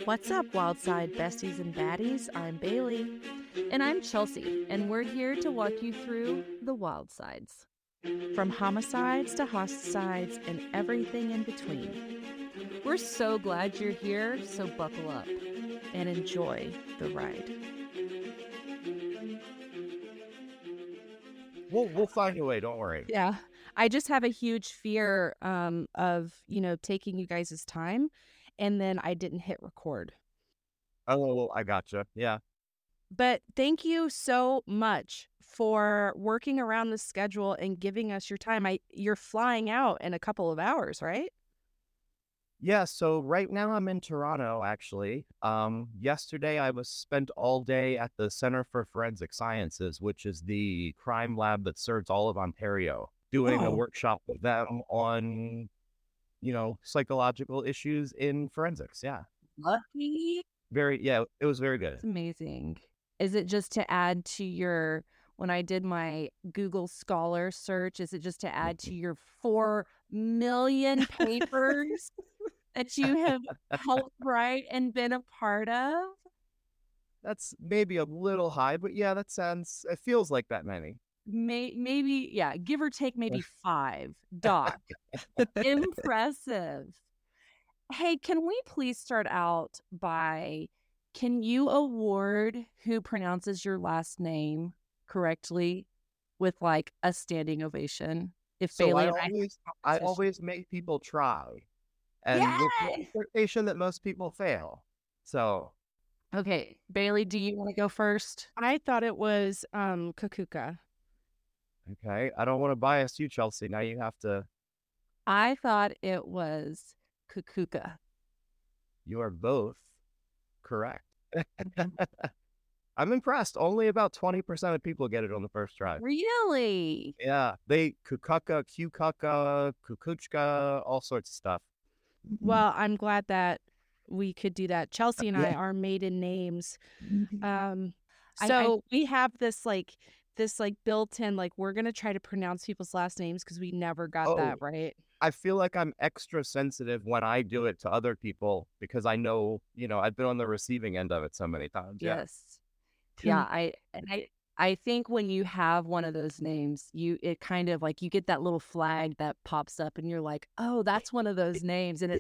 What's up, Wildside besties and baddies? I'm Bailey. And I'm Chelsea, and we're here to walk you through the wild sides. From homicides to hosticides and everything in between. We're so glad you're here, so buckle up and enjoy the ride. We'll find a way, don't worry. Yeah. I just have a huge fear of, taking you guys' time, and then I didn't hit record. Oh, I gotcha. Yeah. But thank you so much for working around the schedule and giving us your time. You're flying out in a couple of hours, right? Yeah, so right now I'm in Toronto, actually. Yesterday I was spent all day at the Center for Forensic Sciences, which is the crime lab that serves all of Ontario, doing a workshop with them on, psychological issues in forensics. Yeah. Lucky. It was very good. It's amazing. Is it just to add to when I did my Google Scholar search, is it just to add to your 4 million papers that you have helped write and been a part of? That's maybe a little high, but yeah, it feels like that many. Maybe, yeah, give or take maybe 5. Doc. Impressive. Hey, can we please start out by, can you award who pronounces your last name correctly with like a standing ovation? If Bailey I always make people try, and with the expectation that most people fail. So, okay, Bailey, do you want to go first? I thought it was Kakuka. Okay, I don't want to bias you, Chelsea. Now you have to. I thought it was Kakuka. You are both correct. I'm impressed. Only about 20% of people get it on the first try. Really? Yeah, Kukuka, Kukuka, Kukuchka, all sorts of stuff. Well, I'm glad that we could do that. Chelsea and I are maiden names. So we have this built-in, we're going to try to pronounce people's last names because we never got that right. I feel like I'm extra sensitive when I do it to other people because I know, I've been on the receiving end of it so many times. Yes. Yeah. I think when you have one of those names, it kind of like you get that little flag that pops up and you're like, oh, that's one of those names. And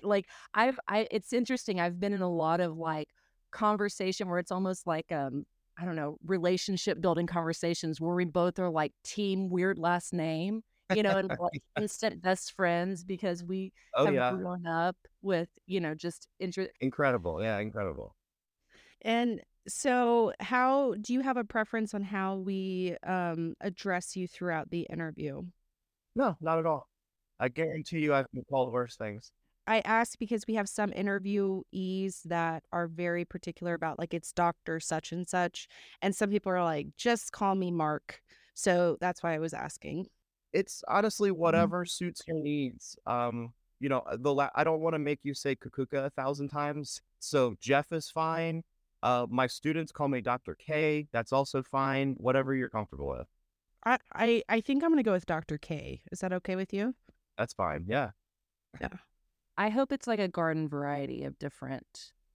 it's interesting. I've been in a lot of conversation where it's almost like, I don't know, relationship building conversations where we both are like team weird last name, and instant best friends because we have grown up with, just incredible. Yeah, incredible. And so how do you have a preference on how we address you throughout the interview? No, not at all. I guarantee you I've been called worse things. I asked because we have some interviewees that are very particular about it's Dr. such and such. And some people are like, just call me Mark. So that's why I was asking. It's honestly whatever suits your needs. I don't want to make you say Kukuka 1,000 times. So Jeff is fine. My students call me Dr. K. That's also fine. Whatever you're comfortable with. I think I'm going to go with Dr. K. Is that okay with you? That's fine. Yeah. Yeah. I hope it's like a garden variety of different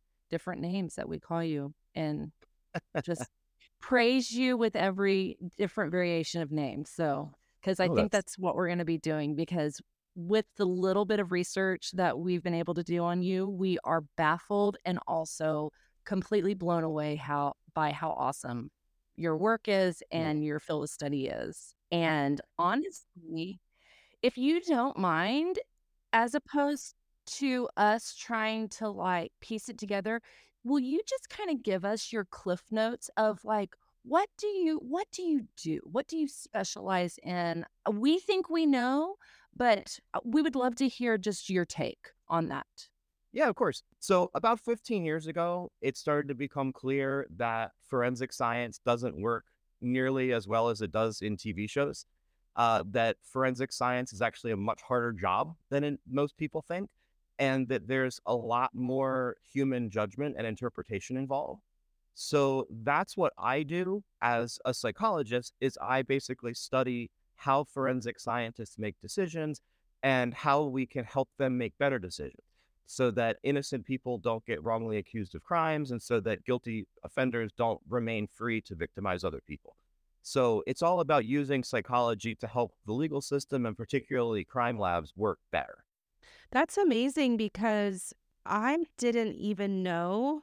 names that we call you and just praise you with every different variation of names. So, because I think that's what we're going to be doing, because with the little bit of research that we've been able to do on you, we are baffled and also completely blown away by how awesome your work is and your field of study is. And honestly, if you don't mind, as opposed to us trying to piece it together, will you just kind of give us your cliff notes of what do you do? What do you specialize in? We think we know, but we would love to hear just your take on that. Yeah, of course. So about 15 years ago, it started to become clear that forensic science doesn't work nearly as well as it does in TV shows. That forensic science is actually a much harder job than most people think, and that there's a lot more human judgment and interpretation involved. So that's what I do as a psychologist, is I basically study how forensic scientists make decisions and how we can help them make better decisions. so that innocent people don't get wrongly accused of crimes and so that guilty offenders don't remain free to victimize other people. So it's all about using psychology to help the legal system and particularly crime labs work better. That's amazing because I didn't even know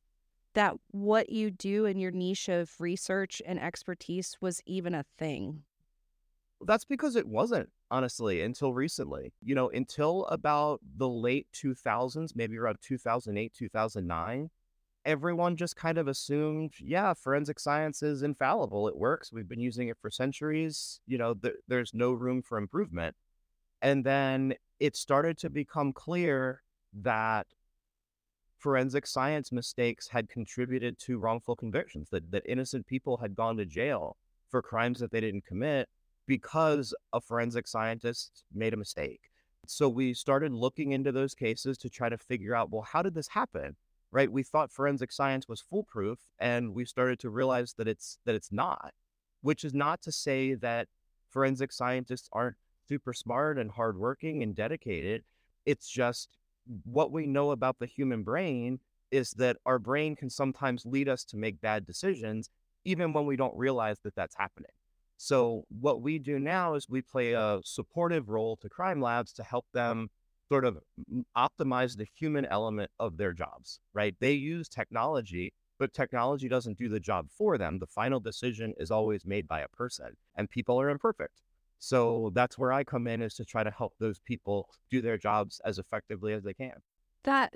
that what you do in your niche of research and expertise was even a thing. That's because it wasn't, honestly, until recently. Until about the late 2000s, maybe around 2008, 2009, everyone just kind of assumed, yeah, forensic science is infallible. It works. We've been using it for centuries. There's no room for improvement. And then it started to become clear that forensic science mistakes had contributed to wrongful convictions, that innocent people had gone to jail for crimes that they didn't commit because a forensic scientist made a mistake. So we started looking into those cases to try to figure out, well, how did this happen? Right? We thought forensic science was foolproof, and we started to realize that it's not, which is not to say that forensic scientists aren't super smart and hardworking and dedicated. It's just what we know about the human brain is that our brain can sometimes lead us to make bad decisions, even when we don't realize that that's happening. So what we do now is we play a supportive role to crime labs to help them sort of optimize the human element of their jobs, right? They use technology, but technology doesn't do the job for them. The final decision is always made by a person, and people are imperfect. So that's where I come in, is to try to help those people do their jobs as effectively as they can. That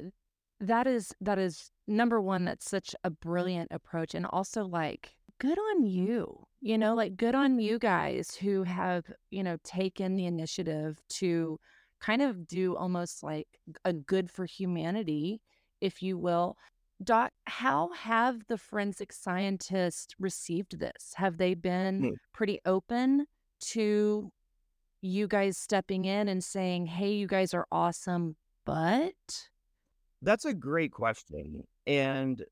that is number one, that's such a brilliant approach. And also, like, good on you. Like, good on you guys who have, taken the initiative to kind of do almost like a good for humanity, if you will. Doc, how have the forensic scientists received this? Have they been Hmm. pretty open to you guys stepping in and saying, hey, you guys are awesome, but That's a great question. And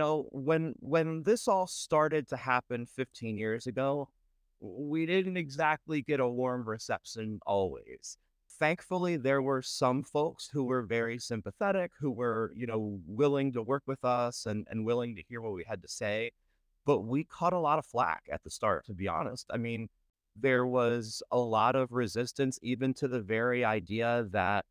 when this all started to happen 15 years ago, we didn't exactly get a warm reception always. Thankfully, there were some folks who were very sympathetic, who were, willing to work with us and willing to hear what we had to say. But we caught a lot of flack at the start, to be honest. I mean, there was a lot of resistance even to the very idea that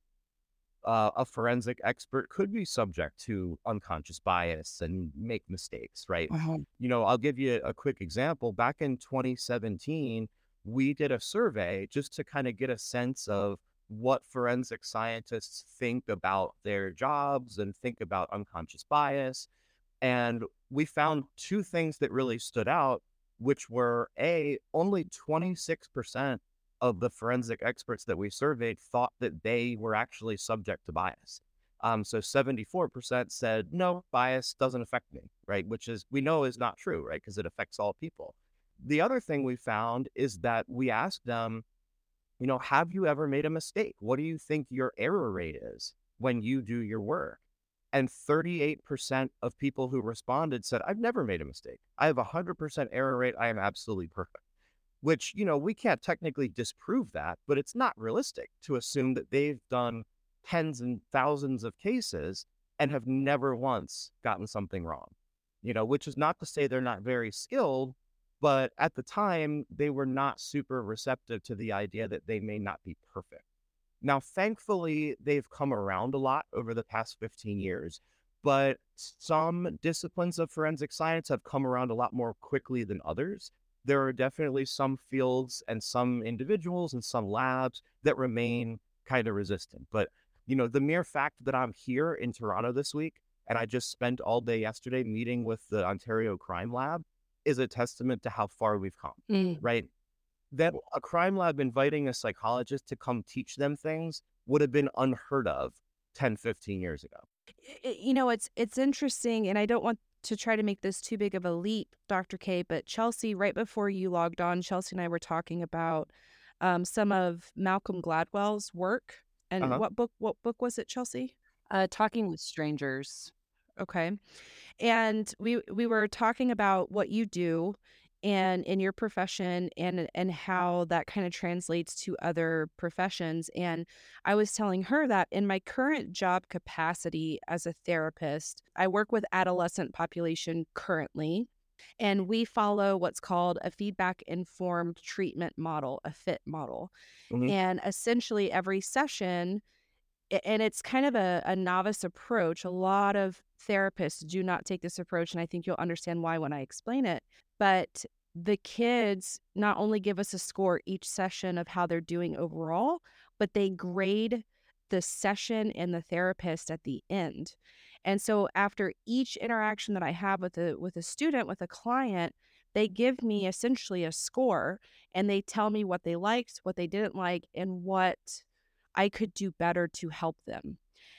a forensic expert could be subject to unconscious bias and make mistakes, right? uh I'll give you a quick example. Back in 2017, we did a survey just to kind of get a sense of what forensic scientists think about their jobs and think about unconscious bias. And we found two things that really stood out, which were only 26% of the forensic experts that we surveyed thought that they were actually subject to bias. So 74% said, no, bias doesn't affect me, right? Which is, we know is not true, right? Because it affects all people. The other thing we found is that we asked them, have you ever made a mistake? What do you think your error rate is when you do your work? And 38% of people who responded said, I've never made a mistake. I have a 100% error rate. I am absolutely perfect. Which, we can't technically disprove that, but it's not realistic to assume that they've done tens and thousands of cases and have never once gotten something wrong, which is not to say they're not very skilled, but at the time, they were not super receptive to the idea that they may not be perfect. Now, thankfully, they've come around a lot over the past 15 years, but some disciplines of forensic science have come around a lot more quickly than others. There are definitely some fields and some individuals and some labs that remain kind of resistant. But, the mere fact that I'm here in Toronto this week and I just spent all day yesterday meeting with the Ontario Crime Lab is a testament to how far we've come, Mm. right? That a crime lab inviting a psychologist to come teach them things would have been unheard of 10, 15 years ago. It's interesting, and I don't want to try to make this too big of a leap, Dr. K, but Chelsea, right before you logged on, Chelsea and I were talking about some of Malcolm Gladwell's work. And Uh-huh. what book was it, Chelsea? Talking with strangers. Okay. And we were talking about what you do, and in your profession, and how that kind of translates to other professions. And I was telling her that in my current job capacity as a therapist, I work with adolescent population currently, and we follow what's called a feedback informed treatment model, a FIT model. Hmm. And essentially every session, and it's kind of a novice approach. A lot of therapists do not take this approach, and I think you'll understand why when I explain it. But the kids not only give us a score each session of how they're doing overall, but they grade the session and the therapist at the end. And so after each interaction that I have with a student, with a client, they give me essentially a score, and they tell me what they liked, what they didn't like, and what I could do better to help them.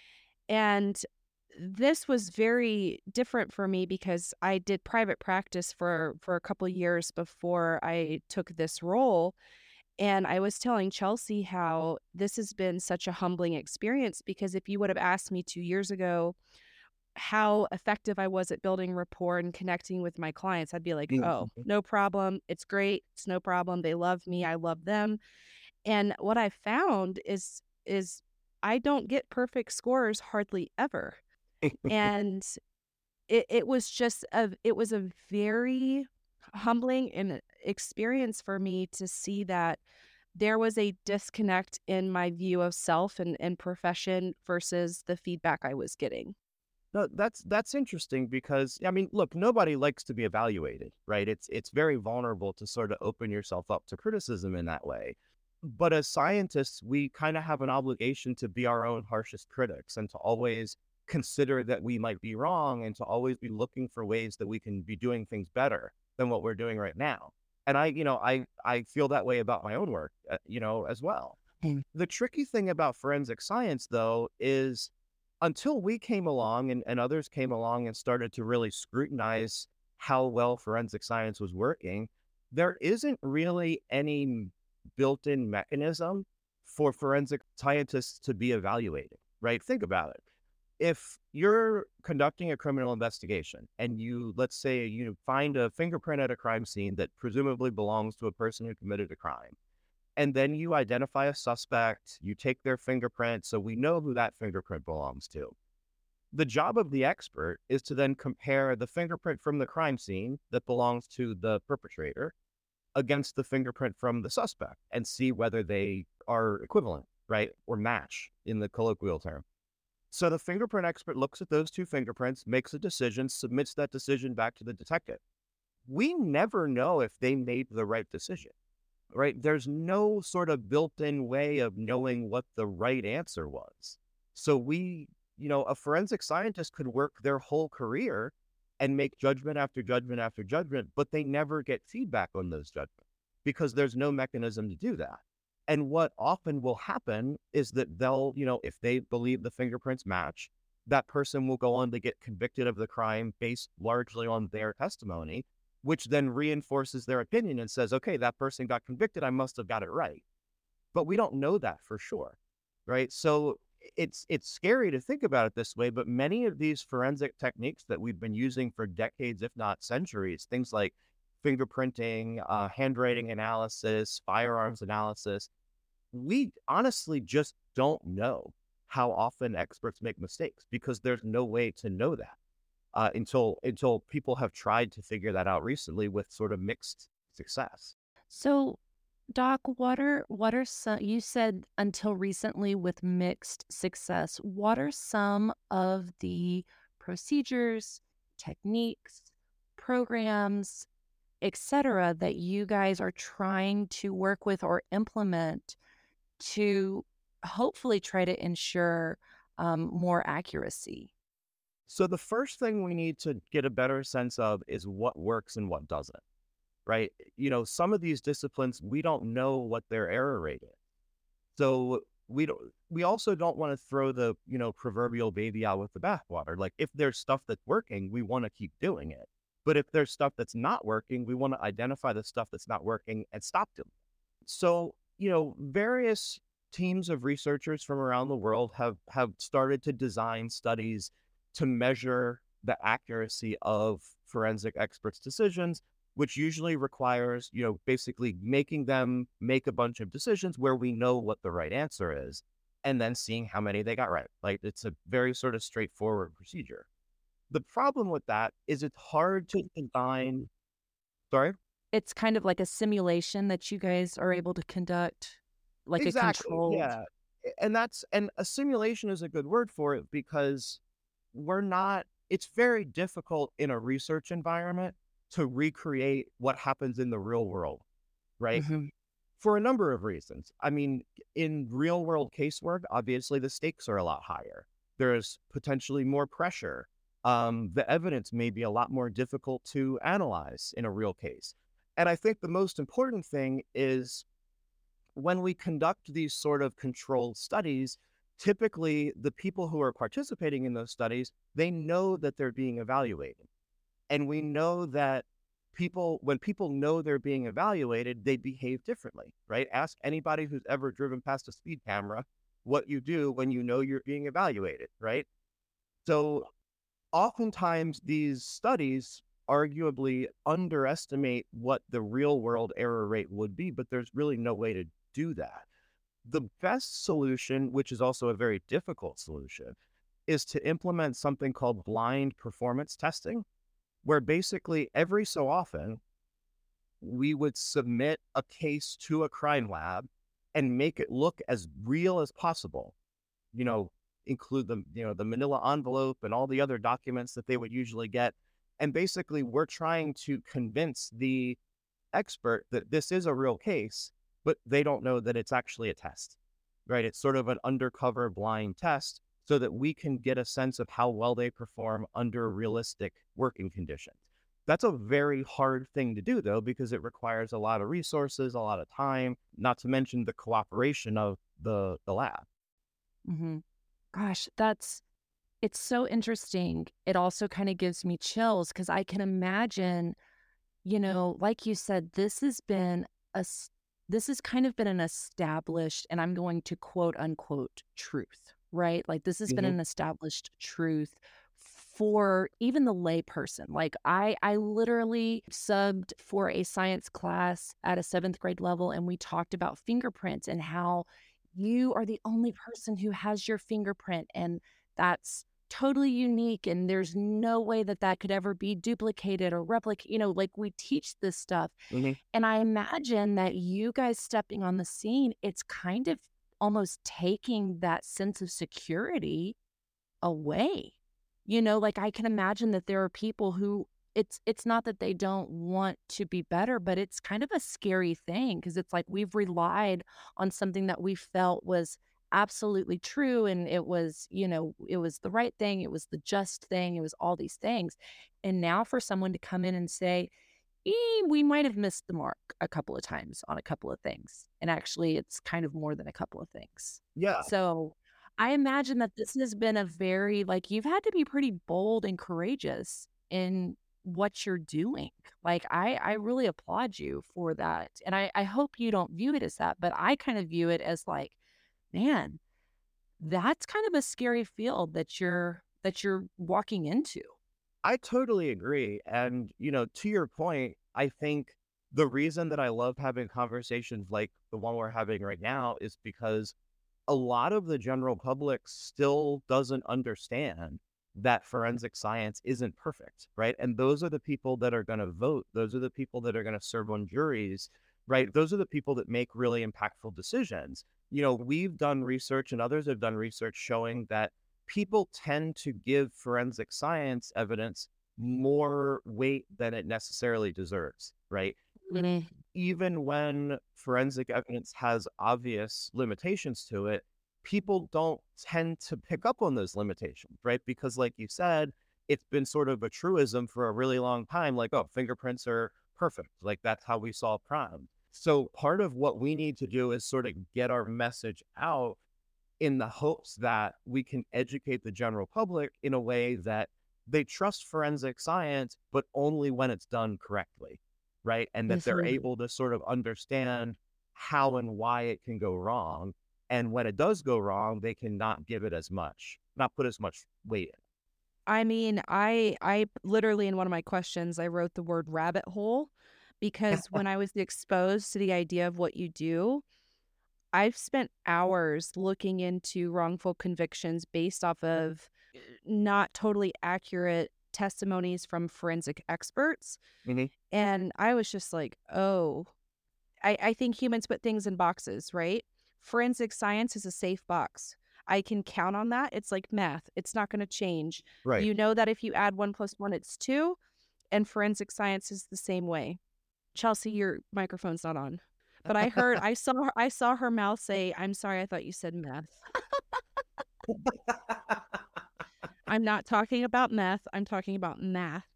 And this was very different for me because I did private practice for a couple of years before I took this role. And I was telling Chelsea how this has been such a humbling experience, because if you would have asked me 2 years ago how effective I was at building rapport and connecting with my clients, I'd be like, oh, no problem. It's great. It's no problem. They love me. I love them. And what I found is I don't get perfect scores hardly ever. And it was just it was a very humbling and experience for me to see that there was a disconnect in my view of self and profession versus the feedback I was getting. No, that's interesting because I mean, look, nobody likes to be evaluated, right? It's very vulnerable to sort of open yourself up to criticism in that way. But as scientists, we kind of have an obligation to be our own harshest critics and to always consider that we might be wrong and to always be looking for ways that we can be doing things better than what we're doing right now. And I feel that way about my own work, as well. The tricky thing about forensic science, though, is until we came along and others came along and started to really scrutinize how well forensic science was working, there isn't really any built-in mechanism for forensic scientists to be evaluated, right? Think about it. If you're conducting a criminal investigation and let's say you find a fingerprint at a crime scene that presumably belongs to a person who committed a crime, and then you identify a suspect, you take their fingerprint, so we know who that fingerprint belongs to. The job of the expert is to then compare the fingerprint from the crime scene that belongs to the perpetrator against the fingerprint from the suspect and see whether they are equivalent, right? Or match in the colloquial term. So the fingerprint expert looks at those two fingerprints, makes a decision, submits that decision back to the detective. We never know if they made the right decision. Right? There's no sort of built-in way of knowing what the right answer was. So a forensic scientist could work their whole career and make judgment after judgment after judgment, but they never get feedback on those judgments because there's no mechanism to do that. And what often will happen is that they'll, if they believe the fingerprints match, that person will go on to get convicted of the crime based largely on their testimony, which then reinforces their opinion and says, okay, that person got convicted, I must have got it right. But we don't know that for sure, right? So it's scary to think about it this way, but many of these forensic techniques that we've been using for decades, if not centuries, things like fingerprinting, handwriting analysis, firearms analysis, we honestly just don't know how often experts make mistakes because there's no way to know that. Until people have tried to figure that out recently with sort of mixed success. So, Doc, what are some, you said until recently with mixed success, what are some of the procedures, techniques, programs, etc., that you guys are trying to work with or implement to hopefully try to ensure more accuracy? So the first thing we need to get a better sense of is what works and what doesn't, right? Some of these disciplines, we don't know what their error rate is. So we also don't want to throw the, proverbial baby out with the bathwater. Like if there's stuff that's working, we want to keep doing it. But if there's stuff that's not working, we want to identify the stuff that's not working and stop doing it. So, various teams of researchers from around the world have started to design studies to measure the accuracy of forensic experts' decisions which usually requires, basically making them make a bunch of decisions where we know what the right answer is, and then seeing how many they got right. Like, it's a very sort of straightforward procedure. The problem with that is it's hard to design. Sorry? It's kind of like a simulation that you guys are able to conduct, like a Exactly. controlled. Yeah. And a simulation is a good word for it because it's very difficult in a research environment to recreate what happens in the real world, right? Mhm. For a number of reasons. I mean, in real world casework, obviously the stakes are a lot higher. There's potentially more pressure. The evidence may be a lot more difficult to analyze in a real case. And I think the most important thing is when we conduct these sort of controlled studies, typically the people who are participating in those studies, they know that they're being evaluated. And we know that when people know they're being evaluated, they behave differently, right? Ask anybody who's ever driven past a speed camera what you do when you know you're being evaluated, right? So oftentimes these studies arguably underestimate what the real world error rate would be, but there's really no way to do that. The best solution, which is also a very difficult solution, is to implement something called blind performance testing, where basically every so often we would submit a case to a crime lab and make it look as real as possible. You know, include the manila envelope and all the other documents that they would usually get. And basically we're trying to convince the expert that this is a real case, but they don't know that it's actually a test, right? It's sort of an undercover blind test so that we can get a sense of how well they perform under realistic working conditions. That's a very hard thing to do, though, because it requires a lot of resources, a lot of time, not to mention the cooperation of the lab. Mhm. Gosh, it's so interesting. It also kind of gives me chills because I can imagine, like you said, a s- this has kind of been an established, and I'm going to quote unquote truth, right? Like this has been Hmm. an established truth for even the layperson. Like I literally subbed for a science class at a 7th grade level, and we talked about fingerprints and how you are the only person who has your fingerprint, and that's totally unique, and there's no way that that could ever be duplicated or replicated. Like we teach this stuff, Hmm. and I imagine that you guys stepping on the scene, it's kind of almost taking that sense of security away. Like I can imagine that there are people who it's not that they don't want to be better, but it's kind of a scary thing because it's like we've relied on something that we felt was absolutely true, and it was the right thing, it was the just thing, it was all these things. And now for someone to come in and say, we might have missed the mark a couple of times on a couple of things. And actually, it's kind of more than a couple of things. Yeah, So I imagine that this has been a very, like, you've had to be pretty bold and courageous in what you're doing. Like, I really applaud you for that. And I hope you don't view it as that, but I kind of view it as like, man, that's kind of a scary field that you're walking into. I totally agree. And, to your point, I think the reason that I love having conversations like the one we're having right now is because a lot of the general public still doesn't understand that forensic science isn't perfect, right? And those are the people that are going to vote. Those are the people that are going to serve on juries, right? Those are the people that make really impactful decisions. We've done research and others have done research showing that people tend to give forensic science evidence more weight than it necessarily deserves, right? Mhm. Even when forensic evidence has obvious limitations to it, people don't tend to pick up on those limitations, right? Because, like you said, it's been sort of a truism for a really long time, like, oh, fingerprints are perfect. Like, that's how we solve crime. So, part of what we need to do is sort of get our message out in the hopes that we can educate the general public in a way that they trust forensic science, but only when it's done correctly, right? And that they're Mhm. able to sort of understand how and why it can go wrong. And when it does go wrong, they can not give it as much, not put as much weight in. I mean, I literally in one of my questions, I wrote the word rabbit hole because when I was exposed to the idea of what you do, I've spent hours looking into wrongful convictions based off of not totally accurate testimonies from forensic experts. Mhm. And I was just like, oh, I think humans put things in boxes, right? Forensic science is a safe box. I can count on that. It's like math, it's not going to change. Right. You know that if you add 1 + 1, it's 2. And forensic science is the same way. Chelsea, your microphone's not on. But I saw her mouth say, "I'm sorry, I thought you said meth." I'm not talking about meth, I'm talking about math.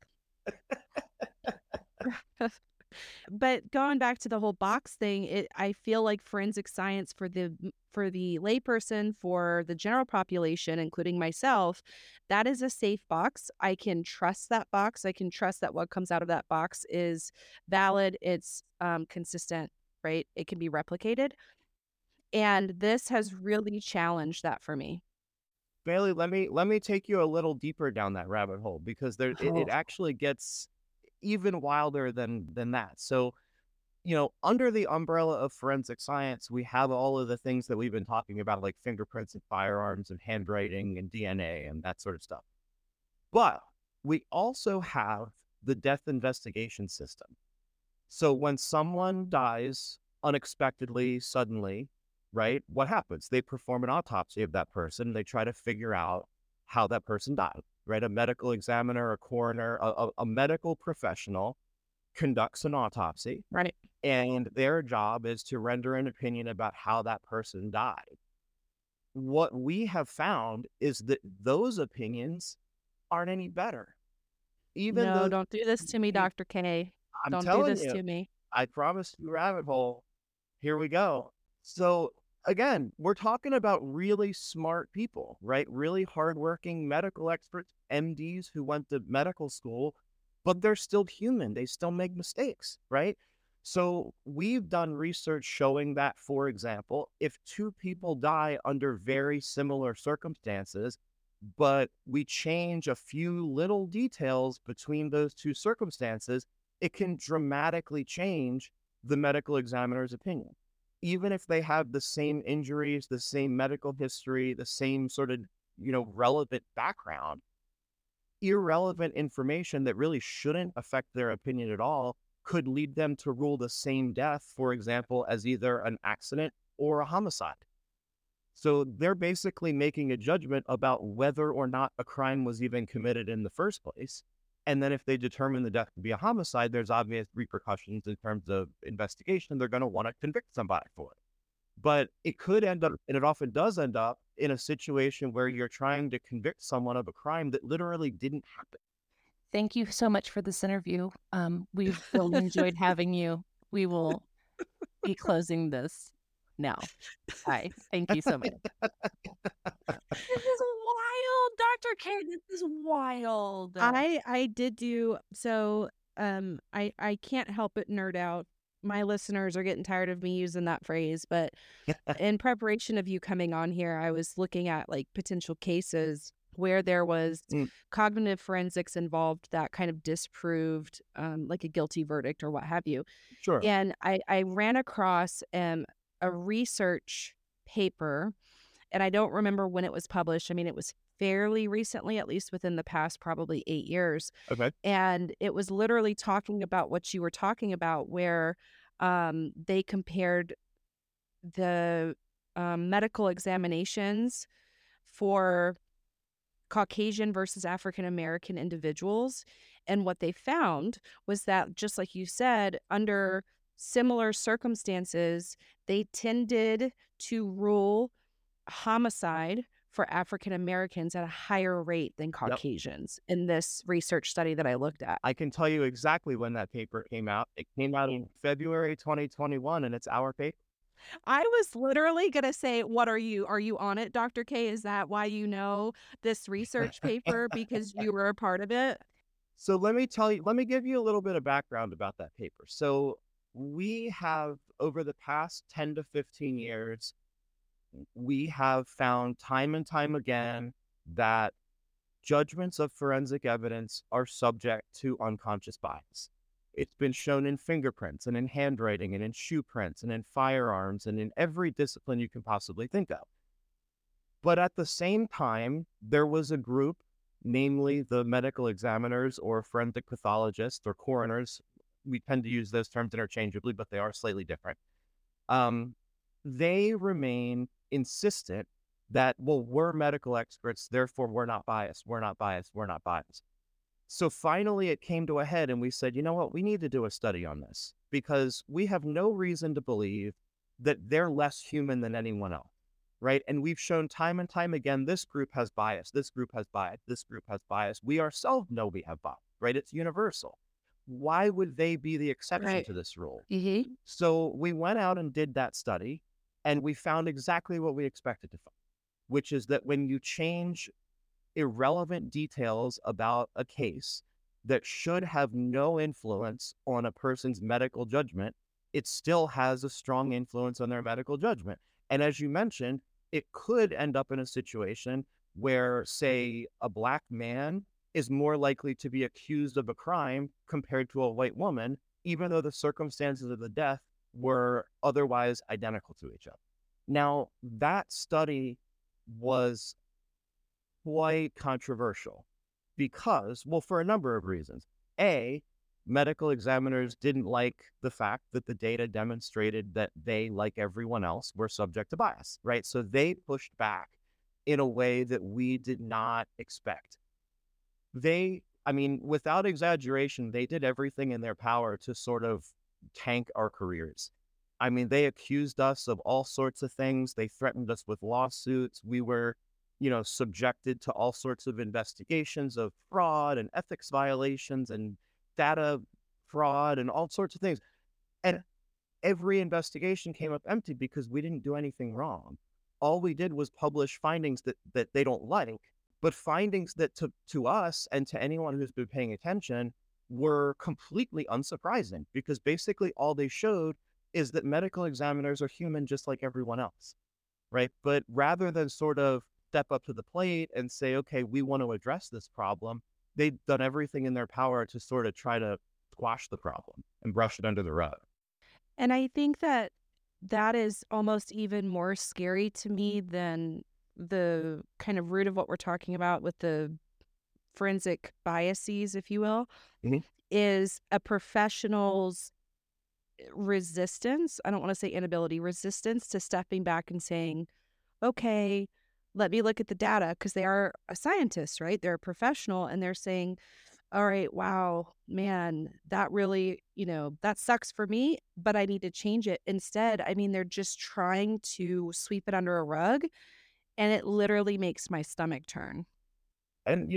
But going back to the whole box thing, I feel like forensic science for the layperson, for the general population, including myself, that is a safe box. I can trust that box. I can trust that what comes out of that box is valid. It's consistent, right? It can be replicated. And this has really challenged that for me. Bailey, let me take you a little deeper down that rabbit hole, because it Oh, actually gets even wilder than that. So, under the umbrella of forensic science, we have all of the things that we've been talking about, like fingerprints and firearms and handwriting and DNA and that sort of stuff. But we also have the death investigation system. So when someone dies unexpectedly, suddenly, right, what happens? They perform an autopsy of that person. They try to figure out how that person died, right? A medical examiner, a coroner, a medical professional conducts an autopsy, right. and their job is to render an opinion about how that person died. What we have found is that those opinions aren't any better. Even No, though, don't do this to me, Dr. K. I'm Don't do telling this you, to me. I promised you rabbit hole. Here we go. So again, we're talking about really smart people, right? Really hardworking medical experts, MDs who went to medical school, but they're still human. They still make mistakes, right? So we've done research showing that, for example, if two people die under very similar circumstances, but we change a few little details between those two circumstances, it can dramatically change the medical examiner's opinion. Even if they have the same injuries, the same medical history, the same sort of, relevant background, irrelevant information that really shouldn't affect their opinion at all could lead them to rule the same death, for example, as either an accident or a homicide. So they're basically making a judgment about whether or not a crime was even committed in the first place. And then if they determine the death to be a homicide, there's obvious repercussions in terms of investigation. They're going to want to convict somebody for it. But it could end up, and it often does end up, in a situation where you're trying to convict someone of a crime that literally didn't happen. Thank you so much for this interview. We've really enjoyed having you. We will be closing this now. Hi. Thank you so much. This is wild, Dr. K. This is wild. I did do so. I can't help but nerd out. My listeners are getting tired of me using that phrase, but in preparation of you coming on here, I was looking at like potential cases where there was Mm, cognitive forensics involved that kind of disproved like a guilty verdict or what have you. sure. And I ran across a research paper, and I don't remember when it was published. I mean, it was fairly recently, at least within the past probably 8 years. Okay. And it was literally talking about what you were talking about, where they compared the medical examinations for Caucasian versus African American individuals. And what they found was that, just like you said, under similar circumstances, they tended to rule homicide for African Americans at a higher rate than Yep. Caucasians in this research study that I looked at. I can tell you exactly when that paper came out. It came out in February 2021, and it's our paper. I was literally going to say, what are you? Are you on it, Dr. K? Is that why you know this research paper? Because you were a part of it? So let me give you a little bit of background about that paper. So we have, over the past 10 to 15 years, we have found time and time again that judgments of forensic evidence are subject to unconscious bias. It's been shown in fingerprints and in handwriting and in shoe prints and in firearms and in every discipline you can possibly think of. But at the same time, there was a group, namely the medical examiners or forensic pathologists or coroners. We tend to use those terms interchangeably, but they are slightly different. They remain insistent that, well, we're medical experts, therefore we're not biased, we're not biased, we're not biased. So finally it came to a head and we said, you know what, we need to do a study on this because we have no reason to believe that they're less human than anyone else, right? And we've shown time and time again, this group has bias, this group has bias, this group has bias. We ourselves know we have bias, right? It's universal. Why would they be the exception Right. to this rule? Mm-hmm. So we went out and did that study and we found exactly what we expected to find, which is that when you change irrelevant details about a case that should have no influence on a person's medical judgment, it still has a strong influence on their medical judgment. And as you mentioned, it could end up in a situation where, say, a Black man is more likely to be accused of a crime compared to a white woman, even though the circumstances of the death were otherwise identical to each other. Now, that study was quite controversial because, well, for a number of reasons. A, medical examiners didn't like the fact that the data demonstrated that they, like everyone else, were subject to bias, right? So they pushed back in a way that we did not expect. Without exaggeration, they did everything in their power to sort of tank our careers. They accused us of all sorts of things. They threatened us with lawsuits. We were, subjected to all sorts of investigations of fraud and ethics violations and data fraud and all sorts of things. And every investigation came up empty because we didn't do anything wrong. All we did was publish findings that they don't like, but findings that to us and to anyone who's been paying attention were completely unsurprising because basically all they showed is that medical examiners are human just like everyone else, right? But rather than sort of step up to the plate and say, okay, we want to address this problem, they've done everything in their power to sort of try to squash the problem and brush it under the rug. And I think that is almost even more scary to me than the kind of root of what we're talking about with the forensic biases, if you will, Mhm. is a professional's resistance. I don't want to say inability, resistance to stepping back and saying, okay, let me look at the data, because they are a scientist, right? They're a professional, and they're saying, all right, wow, man, that really, that sucks for me, but I need to change it. Instead, they're just trying to sweep it under a rug, and it literally makes my stomach turn. And,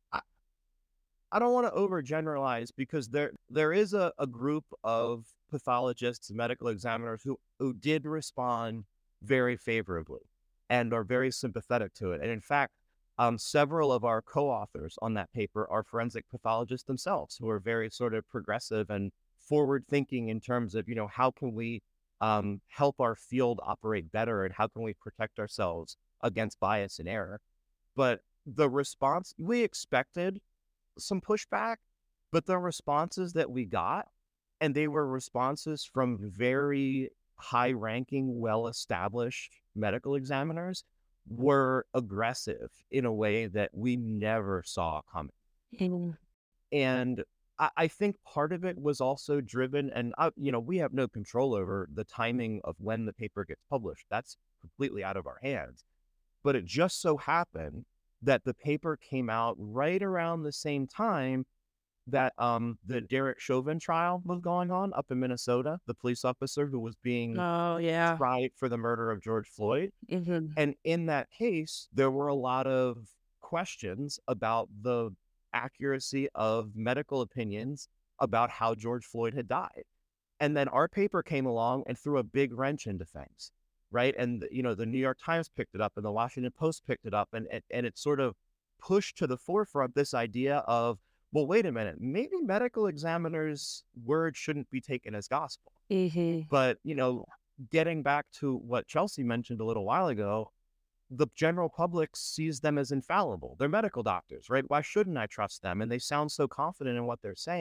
I don't want to overgeneralize because there is a group of pathologists, medical examiners who did respond very favorably and are very sympathetic to it. And in fact, several of our co-authors on that paper are forensic pathologists themselves who are very sort of progressive and forward thinking in terms of, how can we help our field operate better and how can we protect ourselves against bias and error. But the response, we expected some pushback, but the responses that we got, and they were responses from very high-ranking, well-established medical examiners, were aggressive in a way that we never saw coming. Mm. And I think part of it was also driven, and we have no control over the timing of when the paper gets published. That's completely out of our hands. But it just so happened that the paper came out right around the same time that the Derek Chauvin trial was going on up in Minnesota, the police officer who was being Oh, yeah. tried for the murder of George Floyd. Mm-hmm. And in that case, there were a lot of questions about the accuracy of medical opinions about how George Floyd had died. And then our paper came along and threw a big wrench into things, right? And, the New York Times picked it up and the Washington Post picked it up, and it sort of pushed to the forefront this idea of, well, wait a minute, maybe medical examiners' words shouldn't be taken as gospel. Mm-hmm. But, getting back to what Chelsea mentioned a little while ago, the general public sees them as infallible. They're medical doctors, right? Why shouldn't I trust them? And they sound so confident in what they're saying.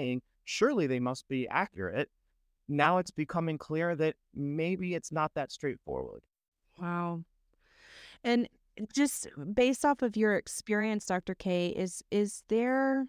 surely they must be accurate. Now it's becoming clear that maybe it's not that straightforward. Wow. And just based off of your experience, Dr. K, is there,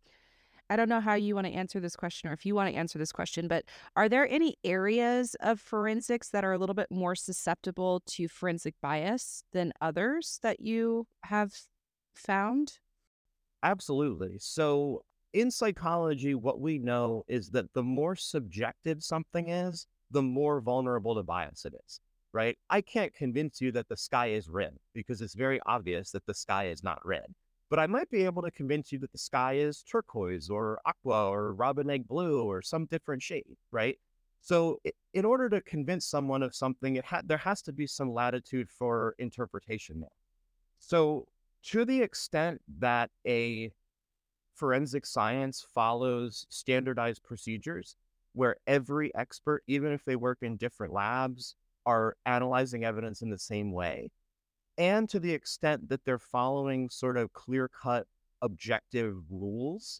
I don't know how you want to answer this question or if you want to answer this question, but are there any areas of forensics that are a little bit more susceptible to forensic bias than others that you have found? Absolutely. So in psychology, what we know is that the more subjective something is, the more vulnerable to bias it is, right? I can't convince you that the sky is red because it's very obvious that the sky is not red. But I might be able to convince you that the sky is turquoise or aqua or robin egg blue or some different shade, right? So in order to convince someone of something, there has to be some latitude for interpretation there. So to the extent that a forensic science follows standardized procedures where every expert, even if they work in different labs, are analyzing evidence in the same way, and to the extent that they're following sort of clear-cut objective rules,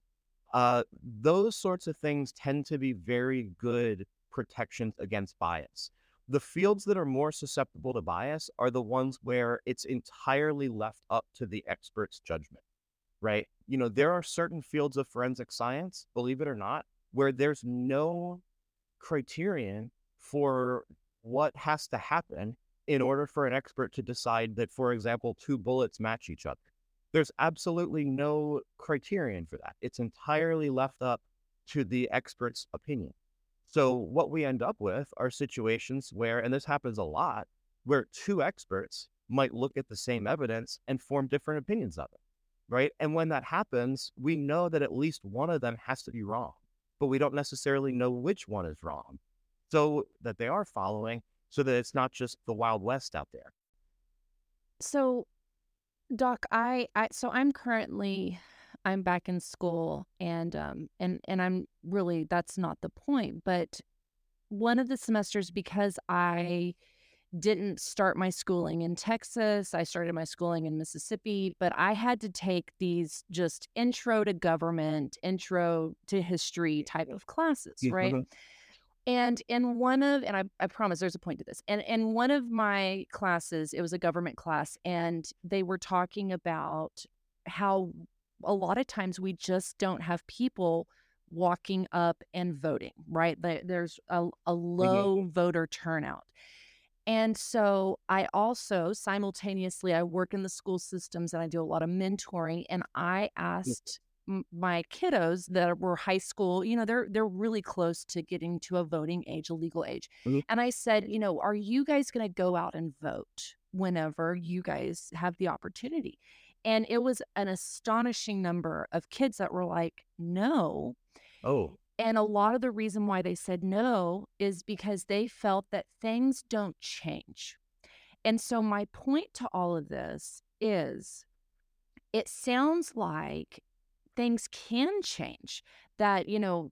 those sorts of things tend to be very good protections against bias. The fields that are more susceptible to bias are the ones where it's entirely left up to the expert's judgment, right? There are certain fields of forensic science, believe it or not, where there's no criterion for what has to happen in order for an expert to decide that, for example, two bullets match each other. There's absolutely no criterion for that. It's entirely left up to the expert's opinion. So what we end up with are situations where, and this happens a lot, where two experts might look at the same evidence and form different opinions of it, right? And when that happens, we know that at least one of them has to be wrong, but we don't necessarily know which one is wrong, so that they are following, so that it's not just the Wild West out there. So, Doc, so I'm back in school, and I'm really, that's not the point, but one of the semesters, because I didn't start my schooling in Texas, I started my schooling in Mississippi, but I had to take these just intro to government, intro to history type of classes, right? And I promise there's a point to this. And in one of my classes, it was a government class, and they were talking about how a lot of times we just don't have people walking up and voting, right? There's a low voter turnout. And so I also simultaneously, I work in the school systems and I do a lot of mentoring, and I asked my kiddos that were high school, they're really close to getting to a voting age, a legal age. And I said, are you guys going to go out and vote whenever you guys have the opportunity? And it was an astonishing number of kids that were like, no. Oh. And a lot of the reason why they said no is because they felt that things don't change. And so my point to all of this is, it sounds like things can change, that,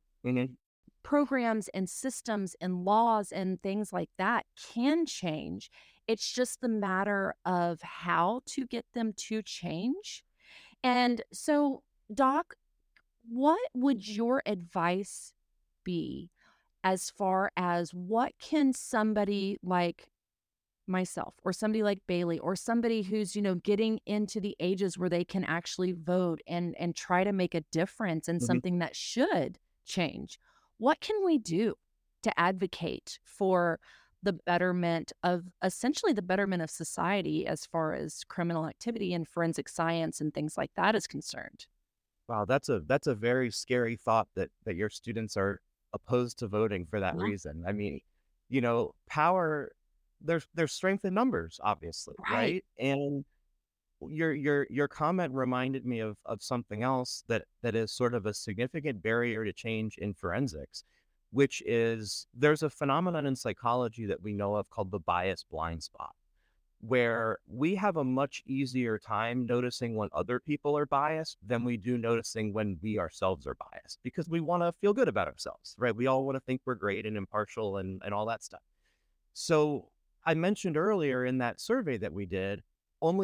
programs and systems and laws and things like that can change. It's just the matter of how to get them to change. And so, Doc, what would your advice be as far as what can somebody like myself or somebody like Bailey or somebody who's, getting into the ages where they can actually vote and try to make a difference in something that should change? What can we do to advocate for the betterment of, essentially the betterment of society as far as criminal activity and forensic science and things like that is concerned? Wow, that's a very scary thought that your students are opposed to voting for that reason. I mean, power, there's strength in numbers, obviously, right? And your comment reminded me of something else that is sort of a significant barrier to change in forensics, which is there's a phenomenon in psychology that we know of called the bias blind spot, where we have a much easier time noticing when other people are biased than we do noticing when we ourselves are biased, because we want to feel good about ourselves, right? We all want to think we're great and impartial and all that stuff. So I mentioned earlier in that survey that we did only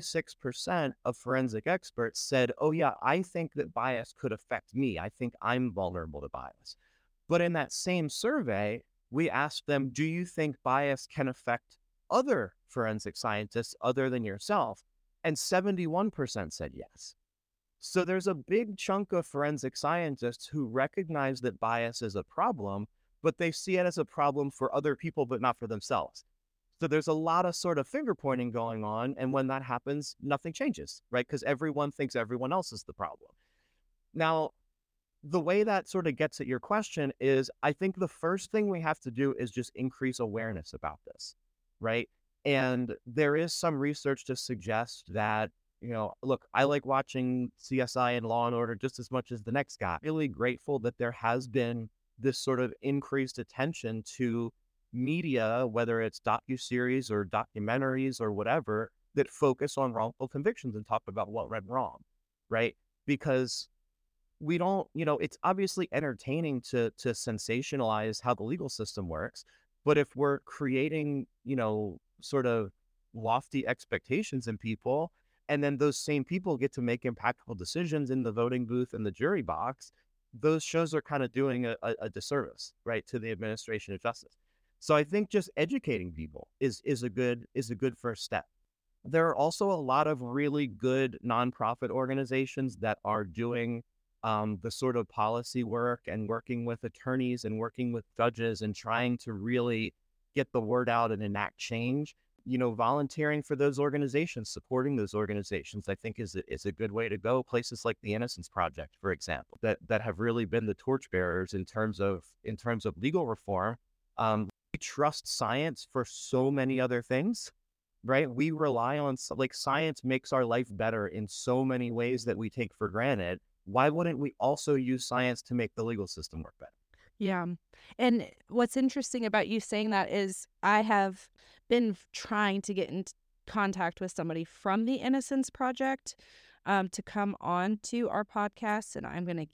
26% of forensic experts said, oh, yeah, I think that bias could affect me. I think I'm vulnerable to bias. But in that same survey, we asked them, do you think bias can affect other forensic scientists other than yourself? And 71% said yes. So there's a big chunk of forensic scientists who recognize that bias is a problem, but they see it as a problem for other people, but not for themselves. So there's a lot of sort of finger pointing going on. And when that happens, nothing changes, right? Because everyone thinks everyone else is the problem. Now, the way that sort of gets at your question is I think the first thing we have to do is just increase awareness about this, right? And there is some research to suggest that, look, I like watching CSI and Law and Order just as much as the next guy. Really grateful that there has been this sort of increased attention to media, whether it's docuseries or documentaries or whatever, that focus on wrongful convictions and talk about what went wrong, right? Because we don't, it's obviously entertaining to sensationalize how the legal system works. But if we're creating, sort of lofty expectations in people, and then those same people get to make impactful decisions in the voting booth and the jury box, those shows are kind of doing a disservice, right, to the administration of justice. So I think just educating people is a good first step. There are also a lot of really good nonprofit organizations that are doing the sort of policy work and working with attorneys and working with judges and trying to really get the word out and enact change. Volunteering for those organizations, supporting those organizations, I think is a good way to go. Places like the Innocence Project, for example, that have really been the torchbearers in terms of legal reform. We trust science for so many other things, right? We rely on, like, science makes our life better in so many ways that we take for granted. Why wouldn't we also use science to make the legal system work better? Yeah. And what's interesting about you saying that is I have been trying to get in contact with somebody from the Innocence Project to come on to our podcast, and I'm going to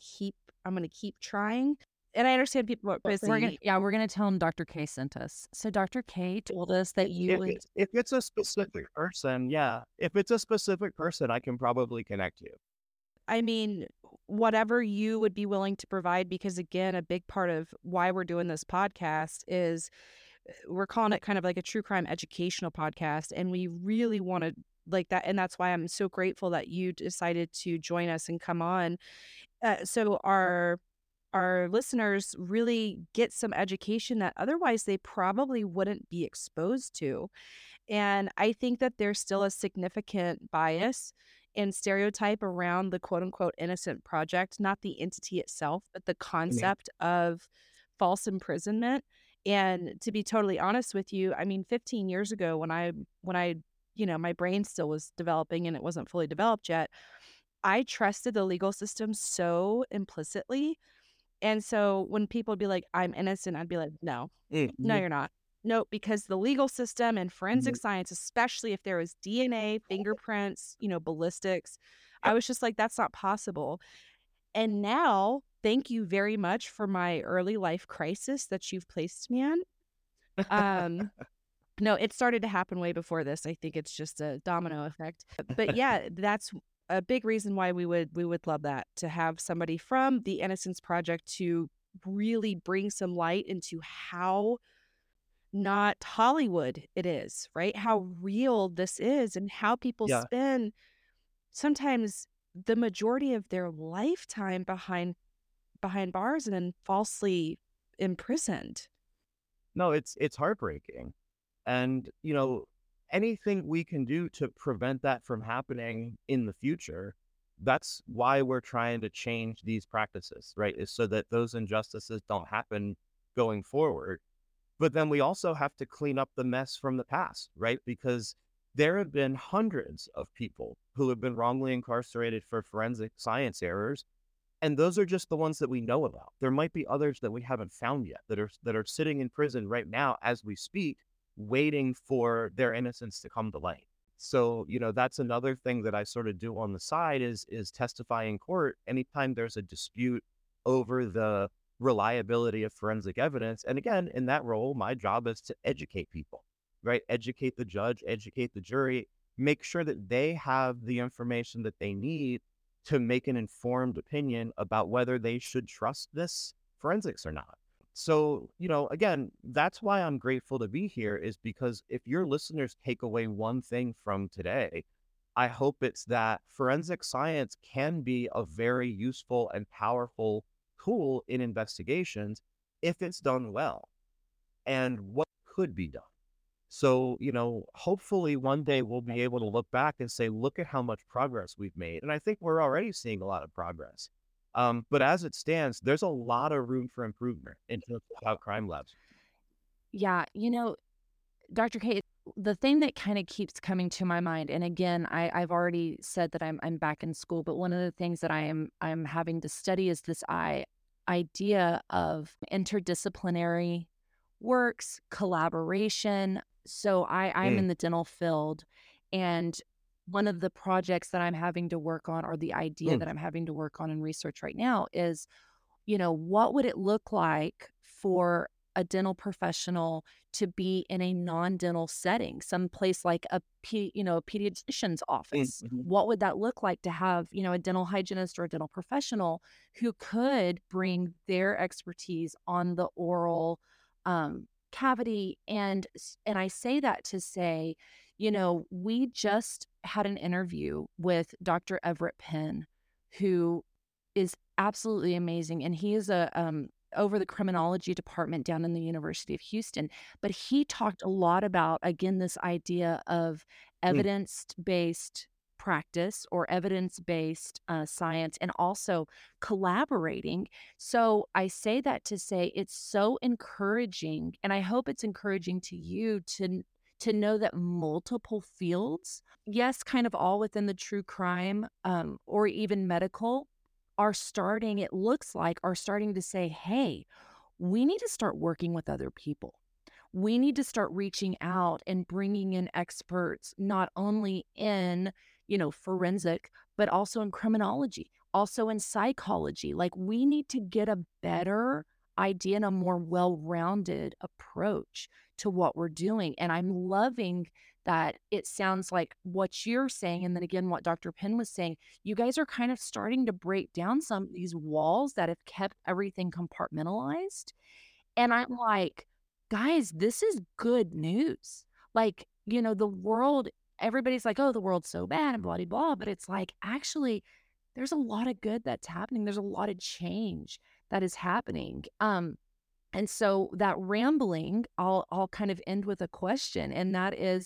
keep trying. And I understand people are busy. We're gonna tell him Dr. K sent us. So Dr. K told us that you would. If it's a specific person, yeah. If it's a specific person, I can probably connect you. I mean, whatever you would be willing to provide, because again, a big part of why we're doing this podcast is we're calling it kind of like a true crime educational podcast. And we really want to like that. And that's why I'm so grateful that you decided to join us and come on. So our listeners really get some education that otherwise they probably wouldn't be exposed to. And I think that there's still a significant bias and stereotype around the quote unquote innocent project, not the entity itself, but the concept of false imprisonment. And to be totally honest with you, I mean, 15 years ago when I, my brain still was developing and it wasn't fully developed yet, I trusted the legal system so implicitly. And so when people would be like, I'm innocent, I'd be like, no, no, you're not. No, because the legal system and forensic science, especially if there was DNA, fingerprints, ballistics, I was just like, that's not possible. And now, thank you very much for my early life crisis that you've placed me on. No, it started to happen way before this. I think it's just a domino effect. But yeah, that's a big reason why we would love that, to have somebody from the Innocence Project to really bring some light into how not Hollywood it is, right? How real this is and how people Yeah. spend sometimes the majority of their lifetime behind bars and then falsely imprisoned. No, it's heartbreaking. And, anything we can do to prevent that from happening in the future, that's why we're trying to change these practices, right? Is so that those injustices don't happen going forward. But then we also have to clean up the mess from the past, right? Because there have been hundreds of people who have been wrongly incarcerated for forensic science errors. And those are just the ones that we know about. There might be others that we haven't found yet that are sitting in prison right now as we speak, waiting for their innocence to come to light. So, that's another thing that I sort of do on the side is testify in court anytime there's a dispute over the reliability of forensic evidence. And again, in that role, my job is to educate people, right? Educate the judge, educate the jury, make sure that they have the information that they need to make an informed opinion about whether they should trust this forensics or not. So, again, that's why I'm grateful to be here, is because if your listeners take away one thing from today, I hope it's that forensic science can be a very useful and powerful tool in investigations if it's done well, and what could be done. So, hopefully one day we'll be able to look back and say, look at how much progress we've made. And I think we're already seeing a lot of progress. But as it stands, there's a lot of room for improvement in terms of how crime labs. Yeah, Dr. K, the thing that kind of keeps coming to my mind, and again, I've already said that I'm back in school, but one of the things that I'm having to study is this idea of interdisciplinary works, collaboration. So I'm Mm, in the dental field, and one of the projects that I'm having to work on, or the idea mm, that I'm having to work on in research right now, is what would it look like for a dental professional to be in a non-dental setting, someplace like a pediatrician's mm, office? mhm, What would that look like to have, a dental hygienist or a dental professional who could bring their expertise on the oral cavity? And I say that to say, we just had an interview with Dr. Everett Penn, who is absolutely amazing, and he is a over the criminology department down in the University of Houston. But he talked a lot about, again, this idea of mm. evidence-based practice, or evidence-based science, and also collaborating. So I say that to say it's so encouraging, and I hope it's encouraging to you to know that multiple fields, yes, kind of all within the true crime or even medical, it looks like, are starting to say, hey, we need to start working with other people. We need to start reaching out and bringing in experts, not only in, forensic, but also in criminology, also in psychology. Like, we need to get a better idea and a more well-rounded approach to what we're doing. And I'm loving that it sounds like what you're saying, and then again, what Dr. Penn was saying, you guys are kind of starting to break down some of these walls that have kept everything compartmentalized. And I'm like, guys, this is good news. Like, the world, everybody's like, oh, the world's so bad and blah, blah, blah. But it's like, actually, there's a lot of good that's happening. There's a lot of change that is happening. And so that rambling, I'll kind of end with a question. And that is,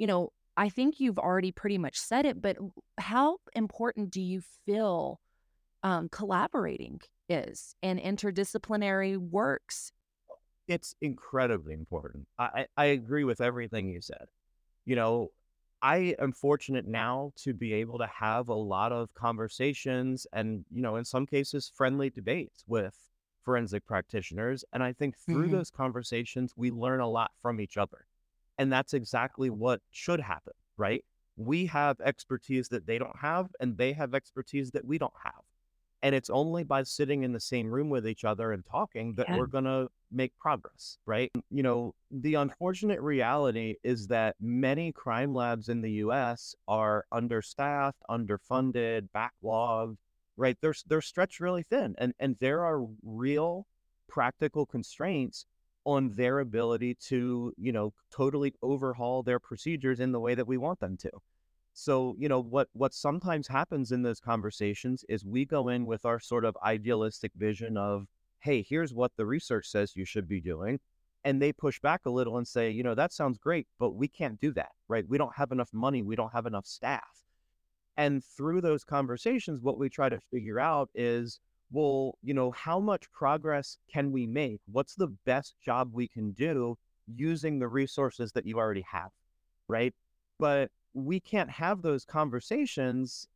I think you've already pretty much said it, but how important do you feel collaborating is, and interdisciplinary works? It's incredibly important. I agree with everything you said. You know, I am fortunate now to be able to have a lot of conversations and, in some cases, friendly debates with forensic practitioners. And I think through Hmm. those conversations, we learn a lot from each other. And that's exactly what should happen, right? We have expertise that they don't have, and they have expertise that we don't have. And it's only by sitting in the same room with each other and talking that Yeah. we're going to make progress, right? The unfortunate reality is that many crime labs in the US are understaffed, underfunded, backlogged, right? They're stretched really thin, and there are real practical constraints on their ability to, totally overhaul their procedures in the way that we want them to. So, what sometimes happens in those conversations is we go in with our sort of idealistic vision of, hey, here's what the research says you should be doing. And they push back a little and say, that sounds great, but we can't do that, right? We don't have enough money. We don't have enough staff. And through those conversations, what we try to figure out is, well, how much progress can we make? What's the best job we can do using the resources that you already have, right? But we can't have those conversations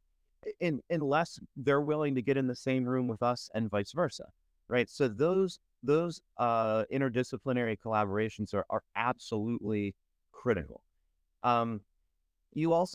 unless they're willing to get in the same room with us and vice versa, right? So those interdisciplinary collaborations are absolutely critical. Um, you also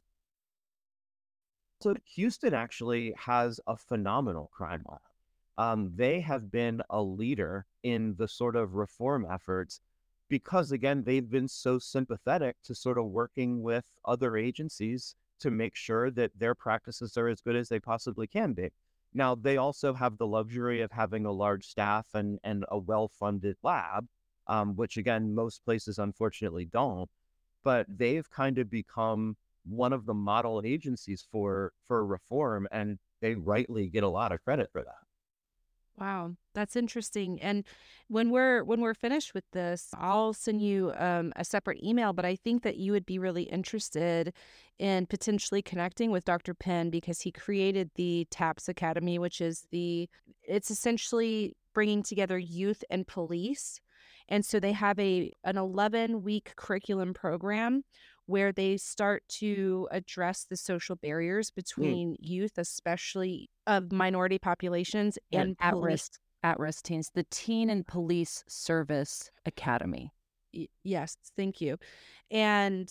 So Houston actually has a phenomenal crime lab. They have been a leader in the sort of reform efforts because again, they've been so sympathetic to sort of working with other agencies to make sure that their practices are as good as they possibly can be. Now, they also have the luxury of having a large staff and a well-funded lab, which again, most places unfortunately don't. But they've kind of become one of the model agencies for reform, and they rightly get a lot of credit for that. Wow, that's interesting. And when we're finished with this, I'll send you a separate email. But I think that you would be really interested in potentially connecting with Dr. Penn because he created the TAPS Academy, which is it's essentially bringing together youth and police. And so they have an 11-week curriculum program where they start to address the social barriers Mm, between youth, especially of minority populations, And and police. at risk teens, the Teen and Police Service Academy. Yes, thank you. And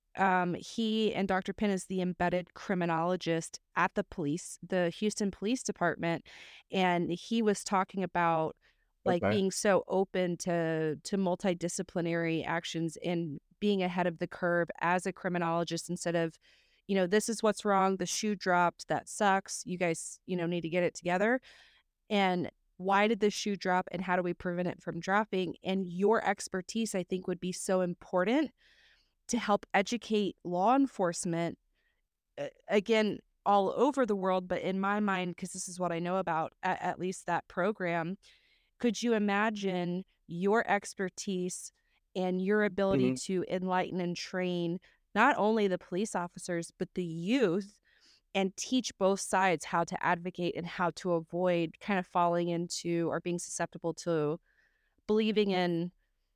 he and Dr. Penn is the embedded criminologist at the Houston Police Department, and he was talking about like okay. being so open to multidisciplinary actions and being ahead of the curve as a criminologist instead of, this is what's wrong, the shoe dropped, that sucks, you guys, need to get it together. And why did the shoe drop and how do we prevent it from dropping? And your expertise, I think, would be so important to help educate law enforcement, again, all over the world. But in my mind, because this is what I know about at least that program, could you imagine your expertise and your ability Hmm. to enlighten and train not only the police officers, but the youth and teach both sides how to advocate and how to avoid kind of falling into or being susceptible to believing in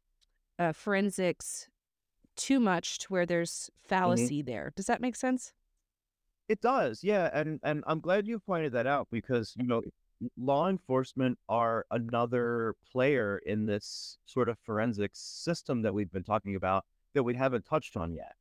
forensics too much to where there's Hmm. fallacy there. Does that make sense? It does, yeah, and I'm glad you pointed that out because law enforcement are another player in this sort of forensics system that we've been talking about that we haven't touched on yet.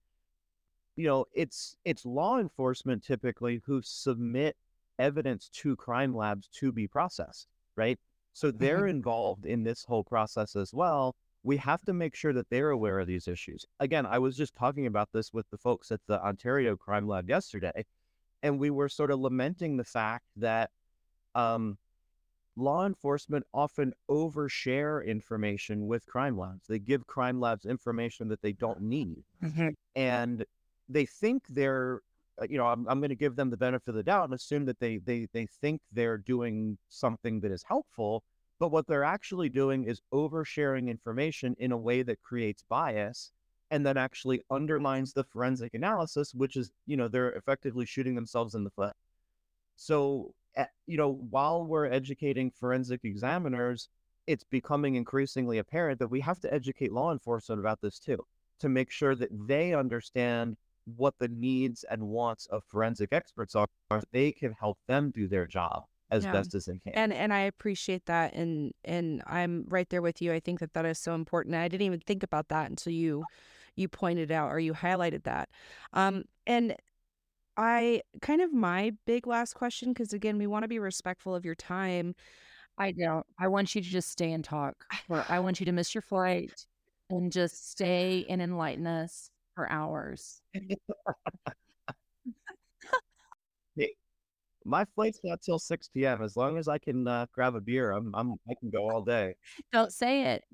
It's law enforcement typically who submit evidence to crime labs to be processed, right? So they're Mhm. involved in this whole process as well. We have to make sure that they're aware of these issues. Again, I was just talking about this with the folks at the Ontario Crime Lab yesterday, and we were sort of lamenting the fact that um, law enforcement often overshare information with crime labs. They give crime labs information that they don't need, Mhm. and they think they're I'm going to give them the benefit of the doubt and assume that they think they're doing something that is helpful, but what they're actually doing is oversharing information in a way that creates bias and then actually undermines the forensic analysis, which is they're effectively shooting themselves in the foot. So while we're educating forensic examiners, it's becoming increasingly apparent that we have to educate law enforcement about this too, to make sure that they understand what the needs and wants of forensic experts are. They can help them do their job as Yeah. best as they can. And I appreciate that, and I'm right there with you. I think that is so important. I didn't even think about that until you pointed out or you highlighted that. And I kind of my big last question, because again, we want to be respectful of your time. I don't. I want you to just stay and talk. Or I want you to miss your flight and just stay and enlighten us for hours. Hey, my flight's not till 6 p.m. As long as I can grab a beer, I can go all day. Don't say it.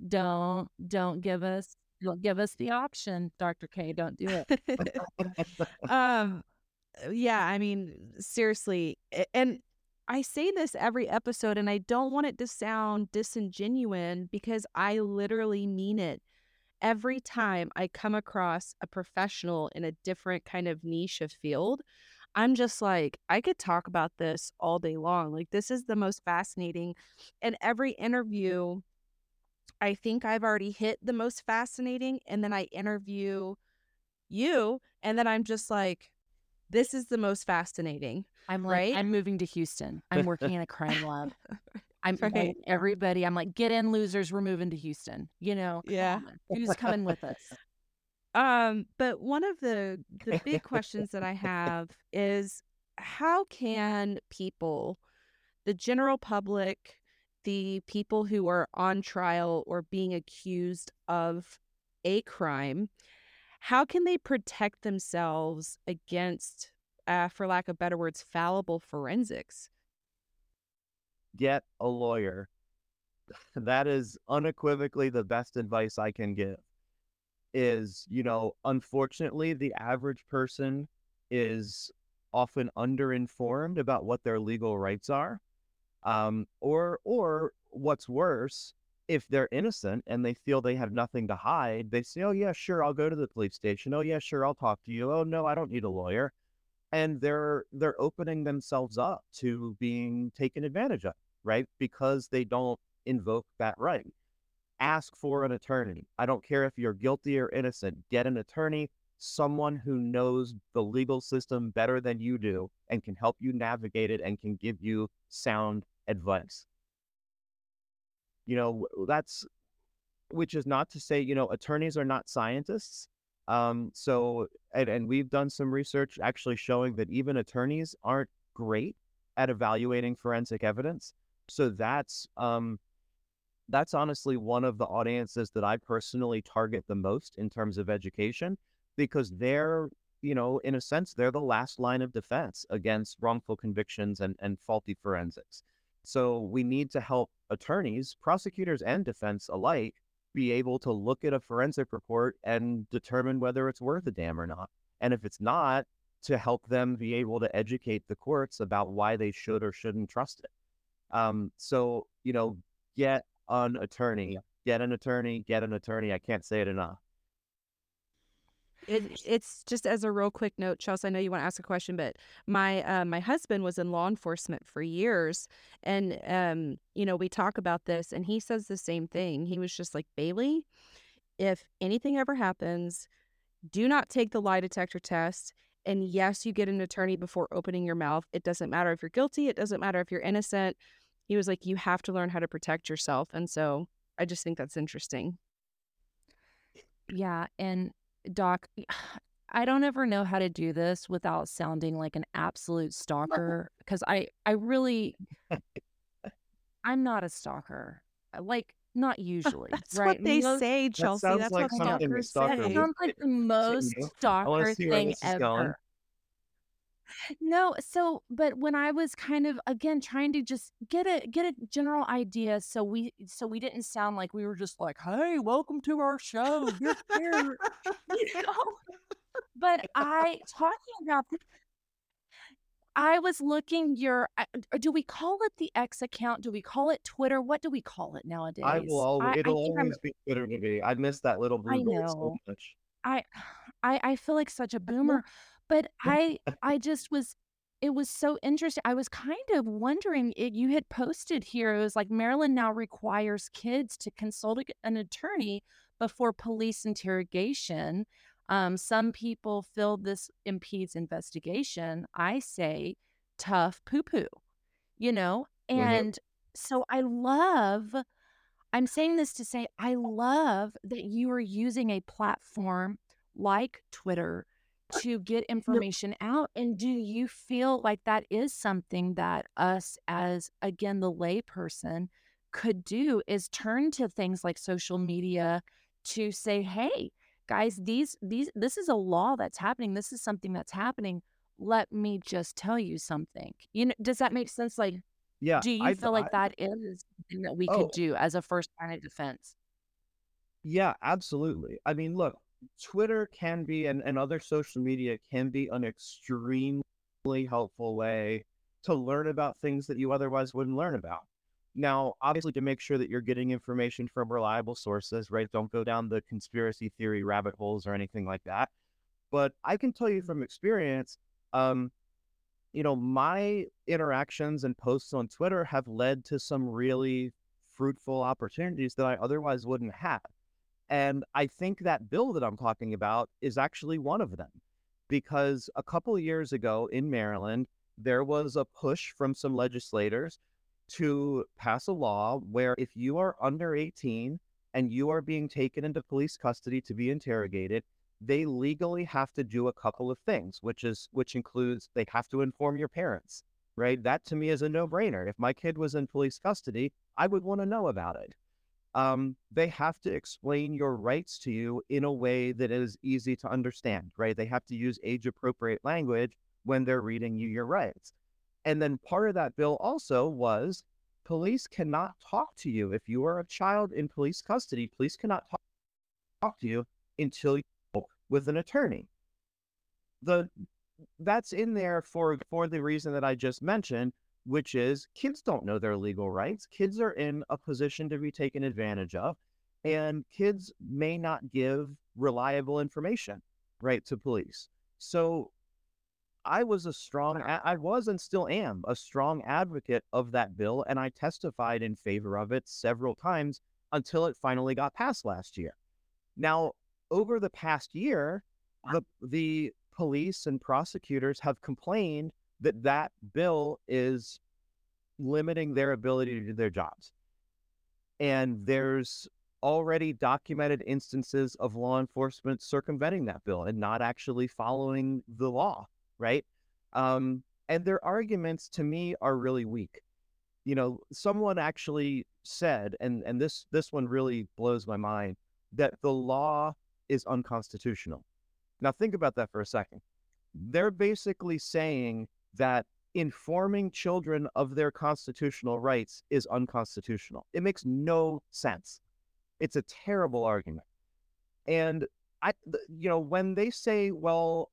Don't give us the option, Dr. K. Don't do it. um, yeah, I mean, seriously, and I say this every episode, and I don't want it to sound disingenuous because I literally mean it. Every time I come across a professional in a different kind of niche of field, I'm just like, I could talk about this all day long. Like, this is the most fascinating. And every interview, I think I've already hit the most fascinating. And then I interview you, and then I'm just like, this is the most fascinating, I'm like, right? I'm moving to Houston. I'm working in a crime lab. I'm telling Right. everybody, I'm like, get in, losers. We're moving to Houston. Come Yeah. on. Who's coming with us? But one of the big questions that I have is how can people, the general public, the people who are on trial or being accused of a crime, how can they protect themselves against, for lack of better words, fallible forensics? Get a lawyer. That is unequivocally the best advice I can give. Is, unfortunately, the average person is often underinformed about what their legal rights are. Or what's worse, if they're innocent and they feel they have nothing to hide, they say, "Oh yeah, sure, I'll go to the police station. Oh yeah, sure, I'll talk to you. Oh no, I don't need a lawyer." And they're opening themselves up to being taken advantage of, right? Because they don't invoke that right. Ask for an attorney. I don't care if you're guilty or innocent. Get an attorney, someone who knows the legal system better than you do and can help you navigate it and can give you sound advice. That's, which is not to say, attorneys are not scientists. And we've done some research actually showing that even attorneys aren't great at evaluating forensic evidence. So that's honestly one of the audiences that I personally target the most in terms of education, because they're, in a sense, they're the last line of defense against wrongful convictions and faulty forensics. So we need to help attorneys, prosecutors, and defense alike be able to look at a forensic report and determine whether it's worth a damn or not. And if it's not, to help them be able to educate the courts about why they should or shouldn't trust it. So, get an attorney, get an attorney, get an attorney. I can't say it enough. It's just as a real quick note, Chelsea, I know you want to ask a question, but my husband was in law enforcement for years, and we talk about this, and he says the same thing. He was just like, Bailey, if anything ever happens, do not take the lie detector test. And yes, you get an attorney before opening your mouth. It doesn't matter if you're guilty. It doesn't matter if you're innocent. He was like, you have to learn how to protect yourself. And so I just think that's interesting. Yeah, and Doc, I don't ever know how to do this without sounding like an absolute stalker, because I really, I'm not a stalker. Like, not usually, That's right? what they Most, say, That Chelsea. sounds That's like what something a stalkers stalker that would say. sounds like the most continue. I want to stalker see where thing this is going. ever. No, but when I was kind of again trying to just get a general idea, so we didn't sound like we were just like, "Hey, welcome to our show. You're here," you know. But I talking about, I was looking do we call it the X account? Do we call it Twitter? What do we call it nowadays? I It'll think I'm. always be Twitter to me. I miss that little blue I gold so know. much. I I feel like such a boomer, but I just was, it was so interesting. I was kind of wondering, you had posted here, it was like Maryland now requires kids to consult an attorney before police interrogation. Some people feel this impedes investigation. I say tough poo poo, you know? Mhm. And so I'm saying this to say, I love that you are using a platform like Twitter to get No, information out. And do you feel like that is something that us, as again, the layperson, could do, is turn to things like social media to say, hey, guys, this is a law that's happening. This is something that's happening. Let me just tell you something. Does that make sense? Like, Yeah, do you feel like that is something that we could oh, do as a first line of defense? yeah, absolutely. I mean, look, Twitter can be, and other social media can be an extremely helpful way to learn about things that you otherwise wouldn't learn about. Now, obviously, to make sure that you're getting information from reliable sources, right? Don't go down the conspiracy theory rabbit holes or anything like that. But I can tell you from experience, um, my interactions and posts on Twitter have led to some really fruitful opportunities that I otherwise wouldn't have. And I think that bill that I'm talking about is actually one of them, because a couple of years ago in Maryland, there was a push from some legislators to pass a law where if you are under 18 and you are being taken into police custody to be interrogated, they legally have to do a couple of things, which includes they have to inform your parents, right? That to me is a no-brainer. If my kid was in police custody, I would want to know about it. They have to explain your rights to you in a way that is easy to understand, right? They have to use age-appropriate language when they're reading you your rights. And then part of that bill also was police cannot talk to you. If you are a child in police custody, police cannot talk to you until you talk with an attorney. That's in there for the reason that I just mentioned, which is kids don't know their legal rights. Kids are in a position to be taken advantage of, and kids may not give reliable information, right, to police. So I was and still am a strong advocate of that bill, and I testified in favor of it several times until it finally got passed last year. Now, over the past year, the police and prosecutors have complained that that bill is limiting their ability to do their jobs. And there's already documented instances of law enforcement circumventing that bill and not actually following the law, right? And their arguments to me are really weak. You know, someone actually said, and this one really blows my mind, that the law is unconstitutional. Now think about that for a second. They're basically saying that informing children of their constitutional rights is unconstitutional. It makes no sense. It's a terrible argument. And when they say, well,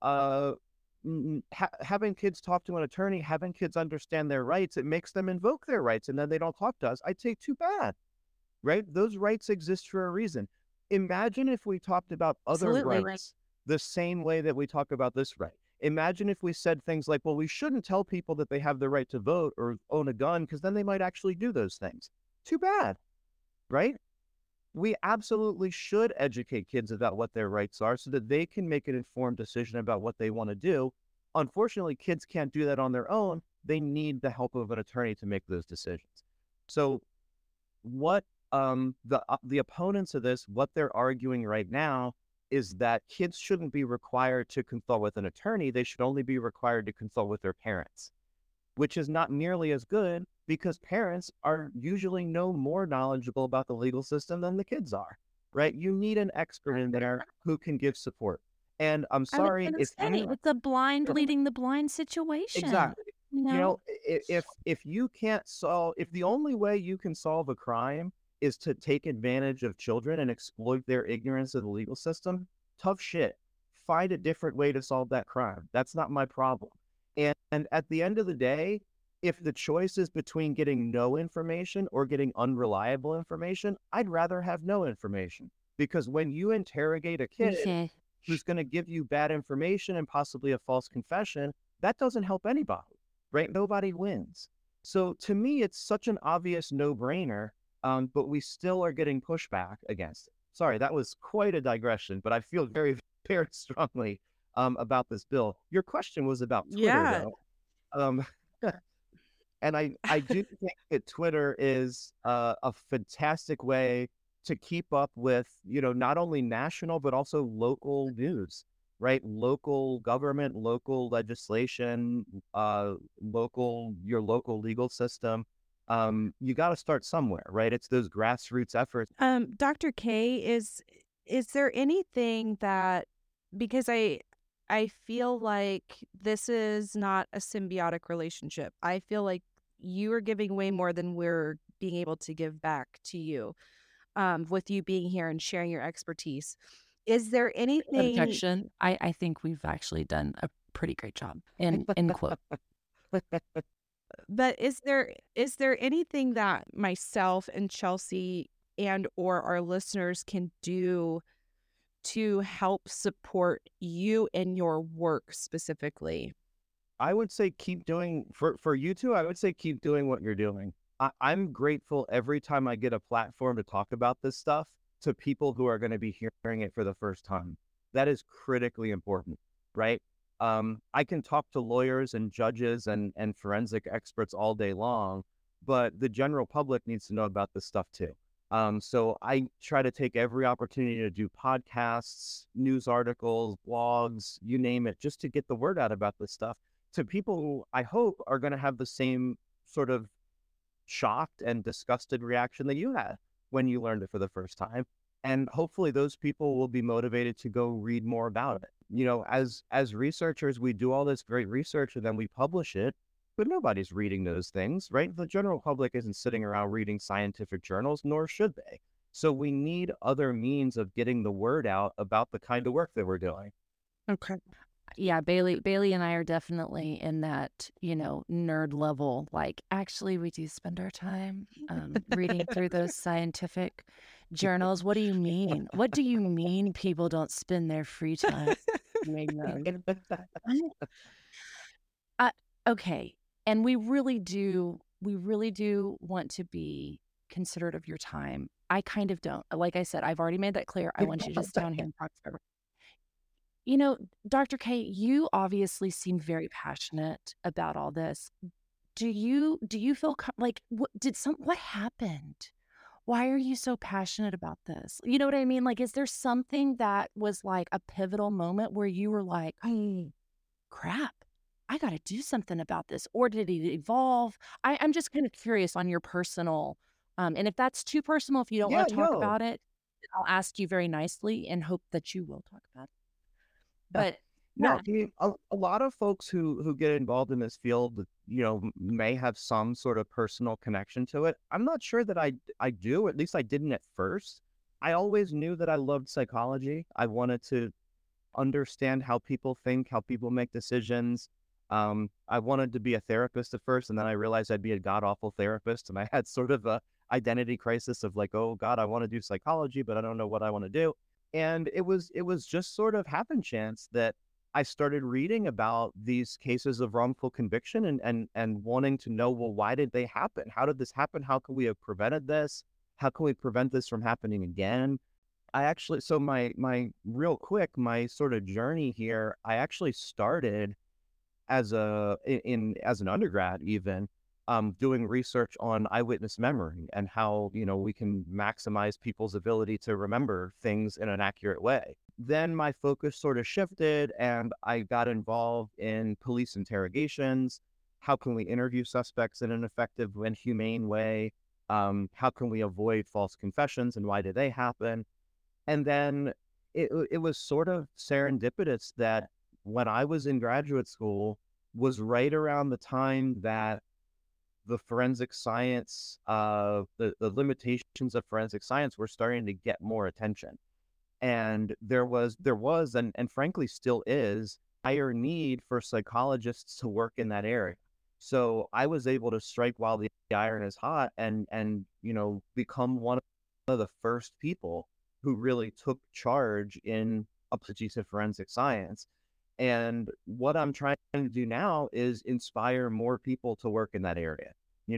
having kids talk to an attorney, having kids understand their rights, it makes them invoke their rights, and then they don't talk to us. I'd say too bad, right? Those rights exist for a reason. Imagine if we talked about other Absolutely. rights the same way that we talk about this right. Imagine if we said things like, well, we shouldn't tell people that they have the right to vote or own a gun because then they might actually do those things. Too bad, right? We absolutely should educate kids about what their rights are so that they can make an informed decision about what they want to do. Unfortunately, kids can't do that on their own. They need the help of an attorney to make those decisions. So what the opponents of this, what they're arguing right now is that kids shouldn't be required to consult with an attorney. They should only be required to consult with their parents, which is not nearly as good because parents are usually no more knowledgeable about the legal system than the kids are, right? You need an expert in there who can give support. And I'm sorry, it's a blind leading the blind situation. Exactly. If you can't if the only way you can solve a crime is to take advantage of children and exploit their ignorance of the legal system, tough shit. Find a different way to solve that crime. That's not my problem. And at the end of the day, if the choice is between getting no information or getting unreliable information, I'd rather have no information. Because when you interrogate a kid who's going to give you bad information and possibly a false confession, that doesn't help anybody, right? Nobody wins. So to me, it's such an obvious no-brainer, but we still are getting pushback against it. Sorry, that was quite a digression, but I feel very, very strongly about this bill. Your question was about Twitter, though. And I do think that Twitter is a fantastic way to keep up with, not only national, but also local news, right? Local government, local legislation, your local legal system. You got to start somewhere, right? It's those grassroots efforts. Dr. K, is there anything that, because I feel like this is not a symbiotic relationship. I feel like you are giving way more than we're being able to give back to you, with you being here and sharing your expertise. Is there anything? Objection. I think we've actually done a pretty great job. End quote. But is there anything that myself and Chelsea and or our listeners can do to help support you in your work specifically? I would say keep doing, for you two, I would say keep doing what you're doing. I'm grateful every time I get a platform to talk about this stuff to people who are going to be hearing it for the first time. That is critically important, right? I can talk to lawyers and judges and forensic experts all day long, but the general public needs to know about this stuff too. So I try to take every opportunity to do podcasts, news articles, blogs, you name it, just to get the word out about this stuff to people who I hope are going to have the same sort of shocked and disgusted reaction that you had when you learned it for the first time. And hopefully those people will be motivated to go read more about it. As researchers, we do all this great research and then we publish it, but nobody's reading those things, right? The general public isn't sitting around reading scientific journals, nor should they. So we need other means of getting the word out about the kind of work that we're doing. Okay. Yeah, Bailey and I are definitely in that, nerd level. Like, actually, we do spend our time reading through those scientific journals. What do you mean? What do you mean people don't spend their free time doing those? Okay. And we really do want to be considerate of your time. I kind of don't. Like I said, I've already made that clear. I want you to just down here and talk forever. Dr. K, you obviously seem very passionate about all this. Do you feel like what happened? Why are you so passionate about this? You know what I mean? Like, is there something that was like a pivotal moment where you were like, "Hey, crap, I got to do something about this," or did it evolve? I'm just kind of curious on your personal, and if that's too personal, if you don't Yeah, want to talk no. about it, I'll ask you very nicely and hope that you will talk about it. But No, yeah, a lot of folks who get involved in this field, may have some sort of personal connection to it. I'm not sure that I do. At least I didn't at first. I always knew that I loved psychology. I wanted to understand how people think, how people make decisions. I wanted to be a therapist at first, and then I realized I'd be a god awful therapist, and I had sort of a identity crisis of like, oh God, I want to do psychology, but I don't know what I want to do. And it was just sort of happen chance that I started reading about these cases of wrongful conviction and wanting to know, well, why did they happen? How did this happen? How can we have prevented this? How can we prevent this from happening again? I actually, so my real quick, my sort of journey here, I actually started as an undergrad even, doing research on eyewitness memory and how, we can maximize people's ability to remember things in an accurate way. Then my focus sort of shifted and I got involved in police interrogations. How can we interview suspects in an effective and humane way? How can we avoid false confessions and why do they happen? And then it was sort of serendipitous that when I was in graduate school was right around the time that the forensic science, the limitations of forensic science were starting to get more attention. And there was and frankly still is higher need for psychologists to work in that area. So I was able to strike while the iron is hot and become one of the first people who really took charge in apology to forensic science. And what I'm trying to do now is inspire more people to work in that area.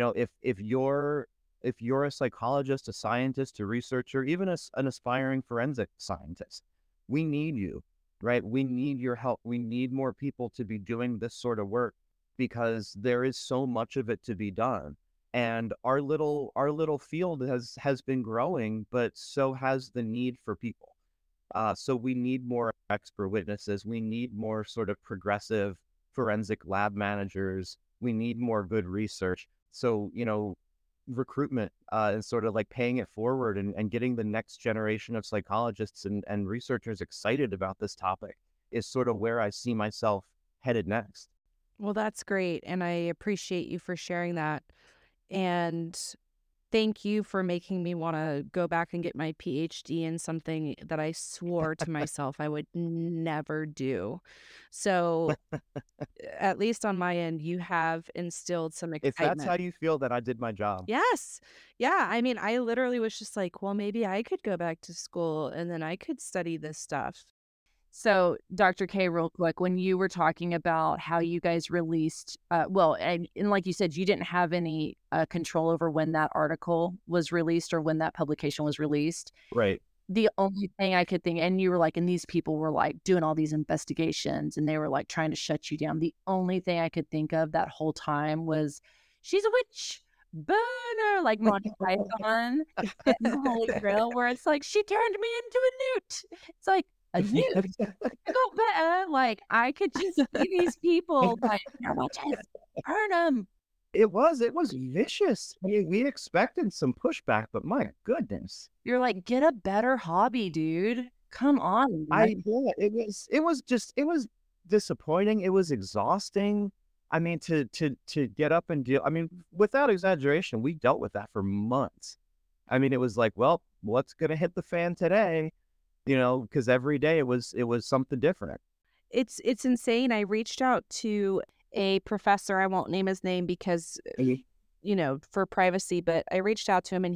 If you're a psychologist, a scientist, a researcher, even an aspiring forensic scientist, we need you, right? We need your help. We need more people to be doing this sort of work because there is so much of it to be done. And our little field has been growing, but so has the need for people. So we need more expert witnesses. We need more sort of progressive forensic lab managers. We need more good research. So, recruitment and sort of like paying it forward and getting the next generation of psychologists and researchers excited about this topic is sort of where I see myself headed next. Well, that's great. And I appreciate you for sharing that. And thank you for making me want to go back and get my PhD in something that I swore to myself I would never do. So, at least on my end, you have instilled some If that's how excitement. you feel, then I did my job. Yes. Yeah. I mean, I literally was just like, well, maybe I could go back to school and then I could study this stuff. so Dr. K, real quick, when you were talking about how you guys released, and like you said, you didn't have any control over when that article was released or when that publication was released. Right. The only thing I could think, and you were like, and these people were like doing all these investigations and they were like trying to shut you down. The only thing I could think of that whole time was, she's a witch, burner, like Monty Python and the Holy Grail, where it's like, she turned me into a newt. It's like, a nuke. Go better. Like, I could just see these people like, "I want to just burn them." It was vicious. We expected some pushback, but my goodness. You're like, "Get a better hobby, dude. Come on, man." Yeah, it was disappointing. It was exhausting. I mean, to get up and deal. I mean, without exaggeration, we dealt with that for months. I mean, it was like, well, what's gonna hit the fan today? Because every day it was something different. It's insane. I reached out to a professor. I won't name his name because, Mhm. for privacy, but I reached out to him, and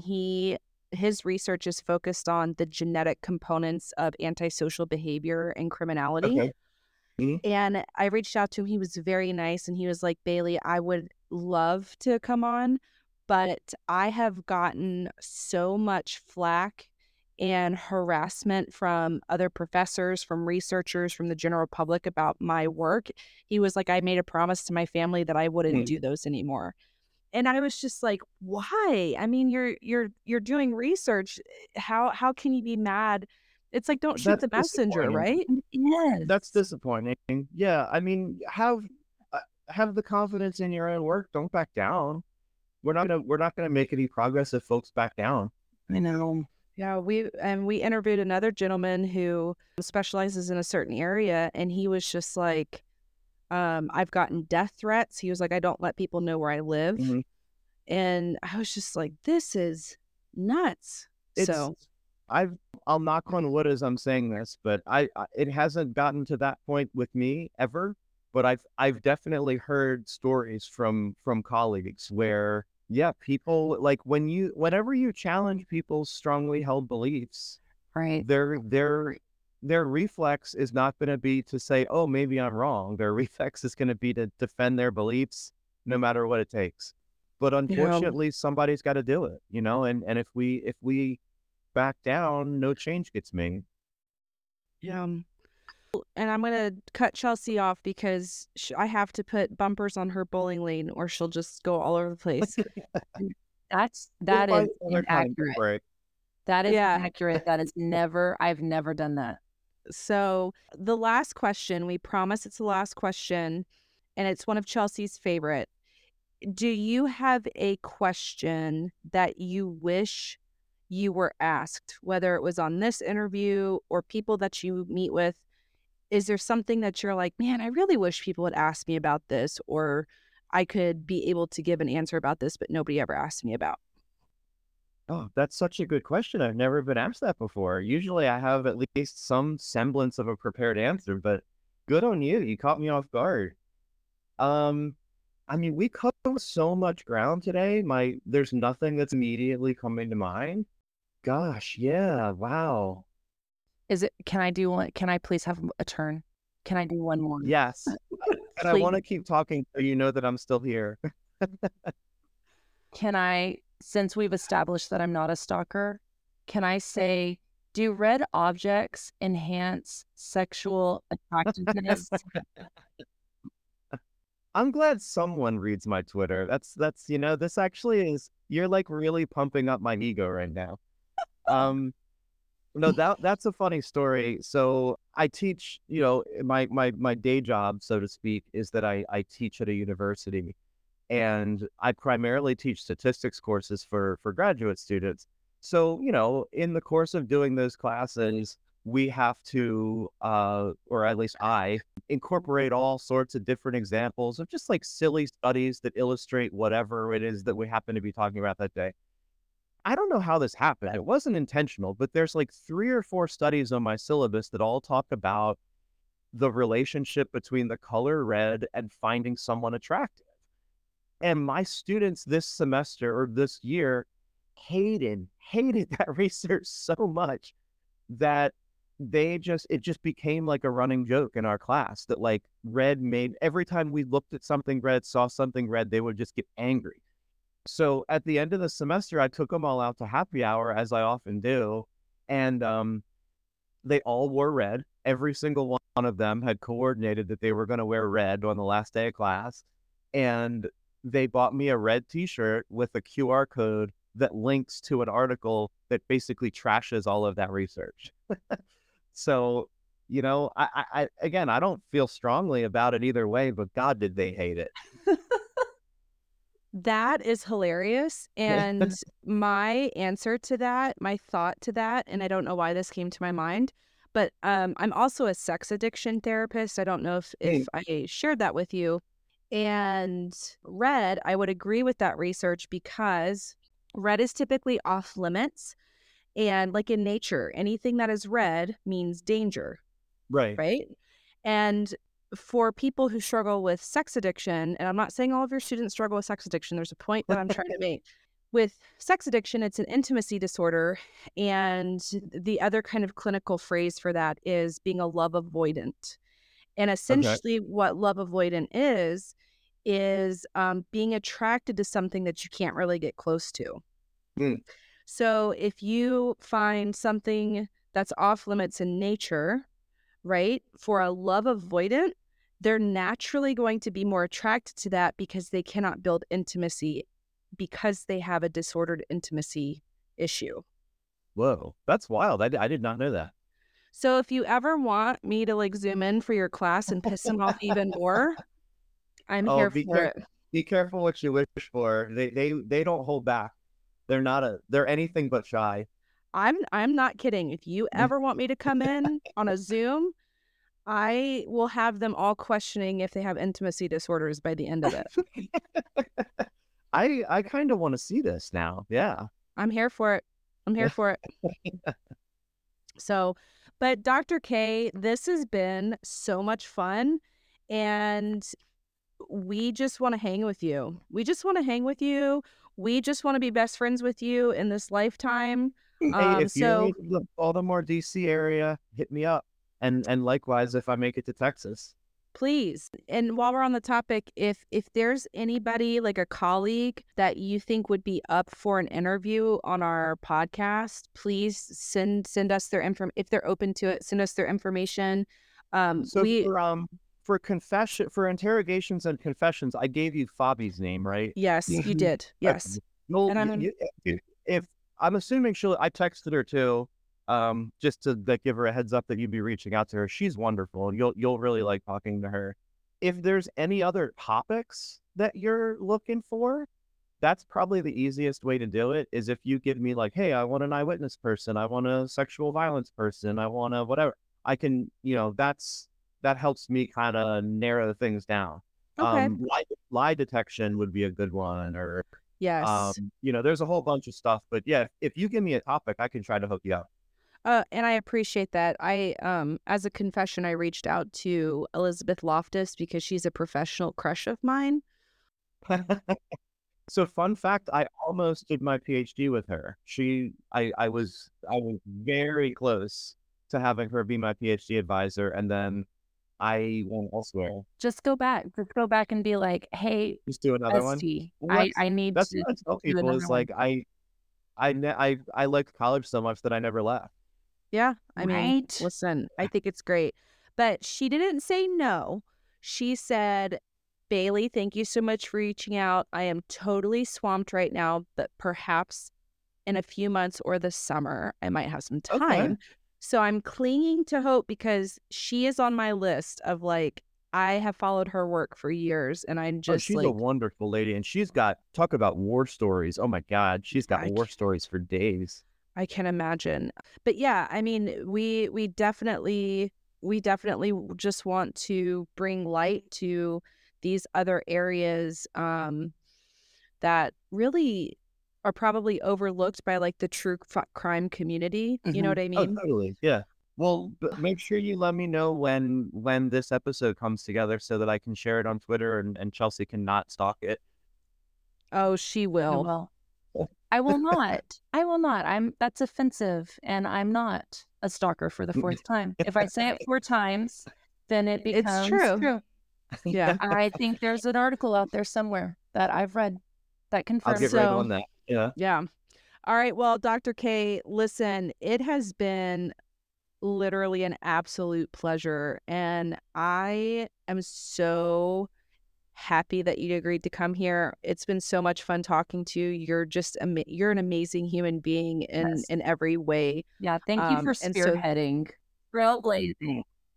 his research is focused on the genetic components of antisocial behavior and criminality. Okay. Mhm. And I reached out to him. He was very nice, and he was like, "Bailey, I would love to come on, but I have gotten so much flack and harassment from other professors, from researchers, from the general public about my work." He was like, "I made a promise to my family that I wouldn't Mhm. do those anymore." And I was just like, "Why? I mean, you're doing research. How can you be mad?" It's like, don't shoot That's the messenger, disappointing. right? That's Yes. disappointing. Yeah, I mean, uh, have the confidence in your own work. Don't back down. We're not gonna make any progress if folks back down. I know. Yeah, we interviewed another gentleman who specializes in a certain area, and he was just like, "I've gotten death threats." He was like, "I don't let people know where I live." Mhm. And I was just like, "This is nuts." It's So, I'll knock on wood as I'm saying this, but it hasn't gotten to that point with me ever. But I've definitely heard stories from colleagues where, yeah, people like whenever you challenge people's strongly held beliefs, Right. their reflex is not going to be to say, "Oh, maybe I'm wrong." Their reflex is going to be to defend their beliefs no matter what it takes. But yeah. unfortunately, somebody's got to do it, and if we back down, no change gets made. Yeah. And I'm gonna cut Chelsea off because I have to put bumpers on her bowling lane, or she'll just go all over the place. We'll That is find another time. Don't inaccurate. worry. That is Yeah. inaccurate. I've never done that. So the last question, we promise it's the last question, and it's one of Chelsea's favorite. Do you have a question that you wish you were asked, whether it was on this interview or people that you meet with? Is there something that you're like, "Man, I really wish people would ask me about this, or I could be able to give an answer about this, but nobody ever asked me about?" Oh, that's such a good question. I've never been asked that before. Usually I have at least some semblance of a prepared answer, but good on you. You caught me off guard. Um, I mean, we covered so much ground today. There's nothing that's immediately coming to mind. Gosh, yeah, wow. Can I please have a turn? Can I do one more? Yes. And I Please. want to keep talking so you know that I'm still here. Can I, since we've established that I'm not a stalker, can I say, do red objects enhance sexual attractiveness? I'm glad someone reads my Twitter. This actually you're like really pumping up my ego right now. Um, no, that's a funny story. So I teach, my day job, so to speak, is that I teach at a university, and I primarily teach statistics courses for graduate students. So, in the course of doing those classes, we have to, or at least I, incorporate all sorts of different examples of just like silly studies that illustrate whatever it is that we happen to be talking about that day. I don't know how this happened. It wasn't intentional, but there's like 3 or 4 studies on my syllabus that all talk about the relationship between the color red and finding someone attractive. And my students this semester or this year hated that research so much that it just became like a running joke in our class that like red made every time we looked at something red, saw something red, they would just get angry. So at the end of the semester, I took them all out to happy hour, as I often do, and they all wore red. Every single one of them had coordinated that they were going to wear red on the last day of class, and they bought me a red T-shirt with a QR code that links to an article that basically trashes all of that research. So again, I don't feel strongly about it either way, but God, did they hate it. That is hilarious. And my answer to that, my thought to that, and I don't know why this came to my mind, but I'm also a sex addiction therapist. I don't know if I shared that with you. And red, I would agree with that research because red is typically off limits. And like in nature, anything that is red means danger, Right. right? And for people who struggle with sex addiction, and I'm not saying all of your students struggle with sex addiction, there's a point that I'm trying to make. With sex addiction, it's an intimacy disorder. And the other kind of clinical phrase for that is being a love avoidant. And essentially what love avoidant is being attracted to something that you can't really get close to. Mm. So if you find something that's off limits in nature, right, for a love avoidant, they're naturally going to be more attracted to that because they cannot build intimacy because they have a disordered intimacy issue. Whoa, that's wild. I did not know that. So if you ever want me to like zoom in for your class and piss them off even more, I'm here for it. Be careful what you wish for. They don't hold back. They're anything but shy. I'm not kidding. If you ever want me to come in on a Zoom, I will have them all questioning if they have intimacy disorders by the end of it. I kind of want to see this now. Yeah. I'm here for it. I'm here for it. So, but Dr. K, this has been so much fun, and we just want to hang with you. We just want to hang with you. We just want to be best friends with you in this lifetime. Hey, if you're in the Baltimore, DC area, hit me up. And likewise, if I make it to Texas. Please. And while we're on the topic, if there's anybody like a colleague that you think would be up for an interview on our podcast, please send us their information. If they're open to it, send us their information. For interrogations and confessions, I gave you Fabi's name, right? Yes, you did. Yes. If I'm assuming I texted her too, just to give her a heads up that you'd be reaching out to her. She's wonderful. You'll really like talking to her. If there's any other topics that you're looking for, that's probably the easiest way to do it, is if you give me like, hey, I want an eyewitness person, I want a sexual violence person, I want a whatever. I can, that helps me kind of narrow things down. Okay. Lie detection would be a good one, or yes. There's a whole bunch of stuff, but yeah, if you give me a topic, I can try to hook you up. And I appreciate that. I, as a confession, I reached out to Elizabeth Loftus because she's a professional crush of mine. So fun fact, I almost did my PhD with her. I was very close to having her be my PhD advisor, and then I went elsewhere. Just go back and be like, hey, just do another one. I need that's to what I tell people is like, I liked college so much that I never left. Yeah, I mean, listen, I think it's great. But she didn't say no. She said, Bailey, thank you so much for reaching out. I am totally swamped right now, but perhaps in a few months or this summer, I might have some time. Okay. So I'm clinging to hope because she is on my list of like, I have followed her work for years, and I'm just she's a wonderful lady, and she's got, talk about war stories. Oh my God, she's got war stories for days. I can imagine. But yeah, I mean, we definitely just want to bring light to these other areas that really are probably overlooked by like the true crime community. Mm-hmm. You know what I mean? Oh, totally. Yeah. Well, make sure you let me know when this episode comes together so that I can share it on Twitter and Chelsea can not stalk it. Oh, she will. I will not. That's offensive, and I'm not a stalker for the fourth time. If I say it 4 times, then it becomes true. Yeah. I think there's an article out there somewhere that I've read that confirms. I'll get right on that. Yeah. Yeah. All right. Well, Dr. K, listen, it has been literally an absolute pleasure, and I am so happy that you agreed to come here. It's been so much fun talking to you. You're just you're an amazing human being in every way. Yeah, thank you for spearheading, trailblazing.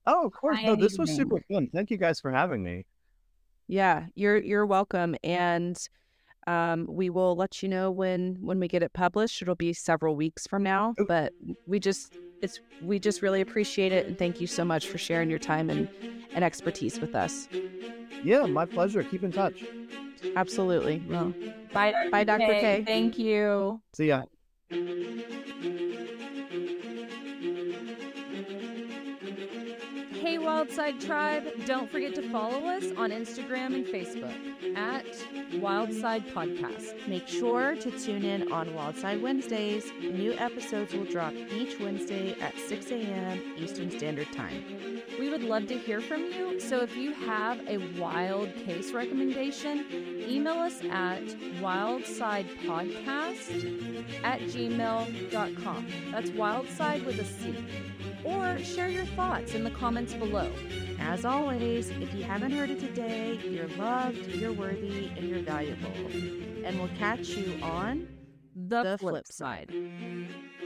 Oh, of course. No, this was Amazing. super fun. Thank you guys for having me. Yeah, you're welcome. And we will let you know when we get it published. It'll be several weeks from now, Oh, but we just really appreciate it, and thank you so much for sharing your time and expertise with us. yeah, my pleasure. Keep in touch. Absolutely. Well, bye, Bye, Dr. K. Thank you. See ya. Hey, Wildside Tribe, don't forget to follow us on Instagram and Facebook at Wildside Podcast. Make sure to tune in on Wildside Wednesdays. New episodes will drop each Wednesday at 6 a.m. Eastern Standard Time. We would love to hear from you, so if you have a wild case recommendation, email us at wildsidepodcast@gmail.com. That's wildside with a C. Or share your thoughts in the comments below. As always, if you haven't heard it today, you're loved, you're worthy, and you're valuable. And we'll catch you on The flip side.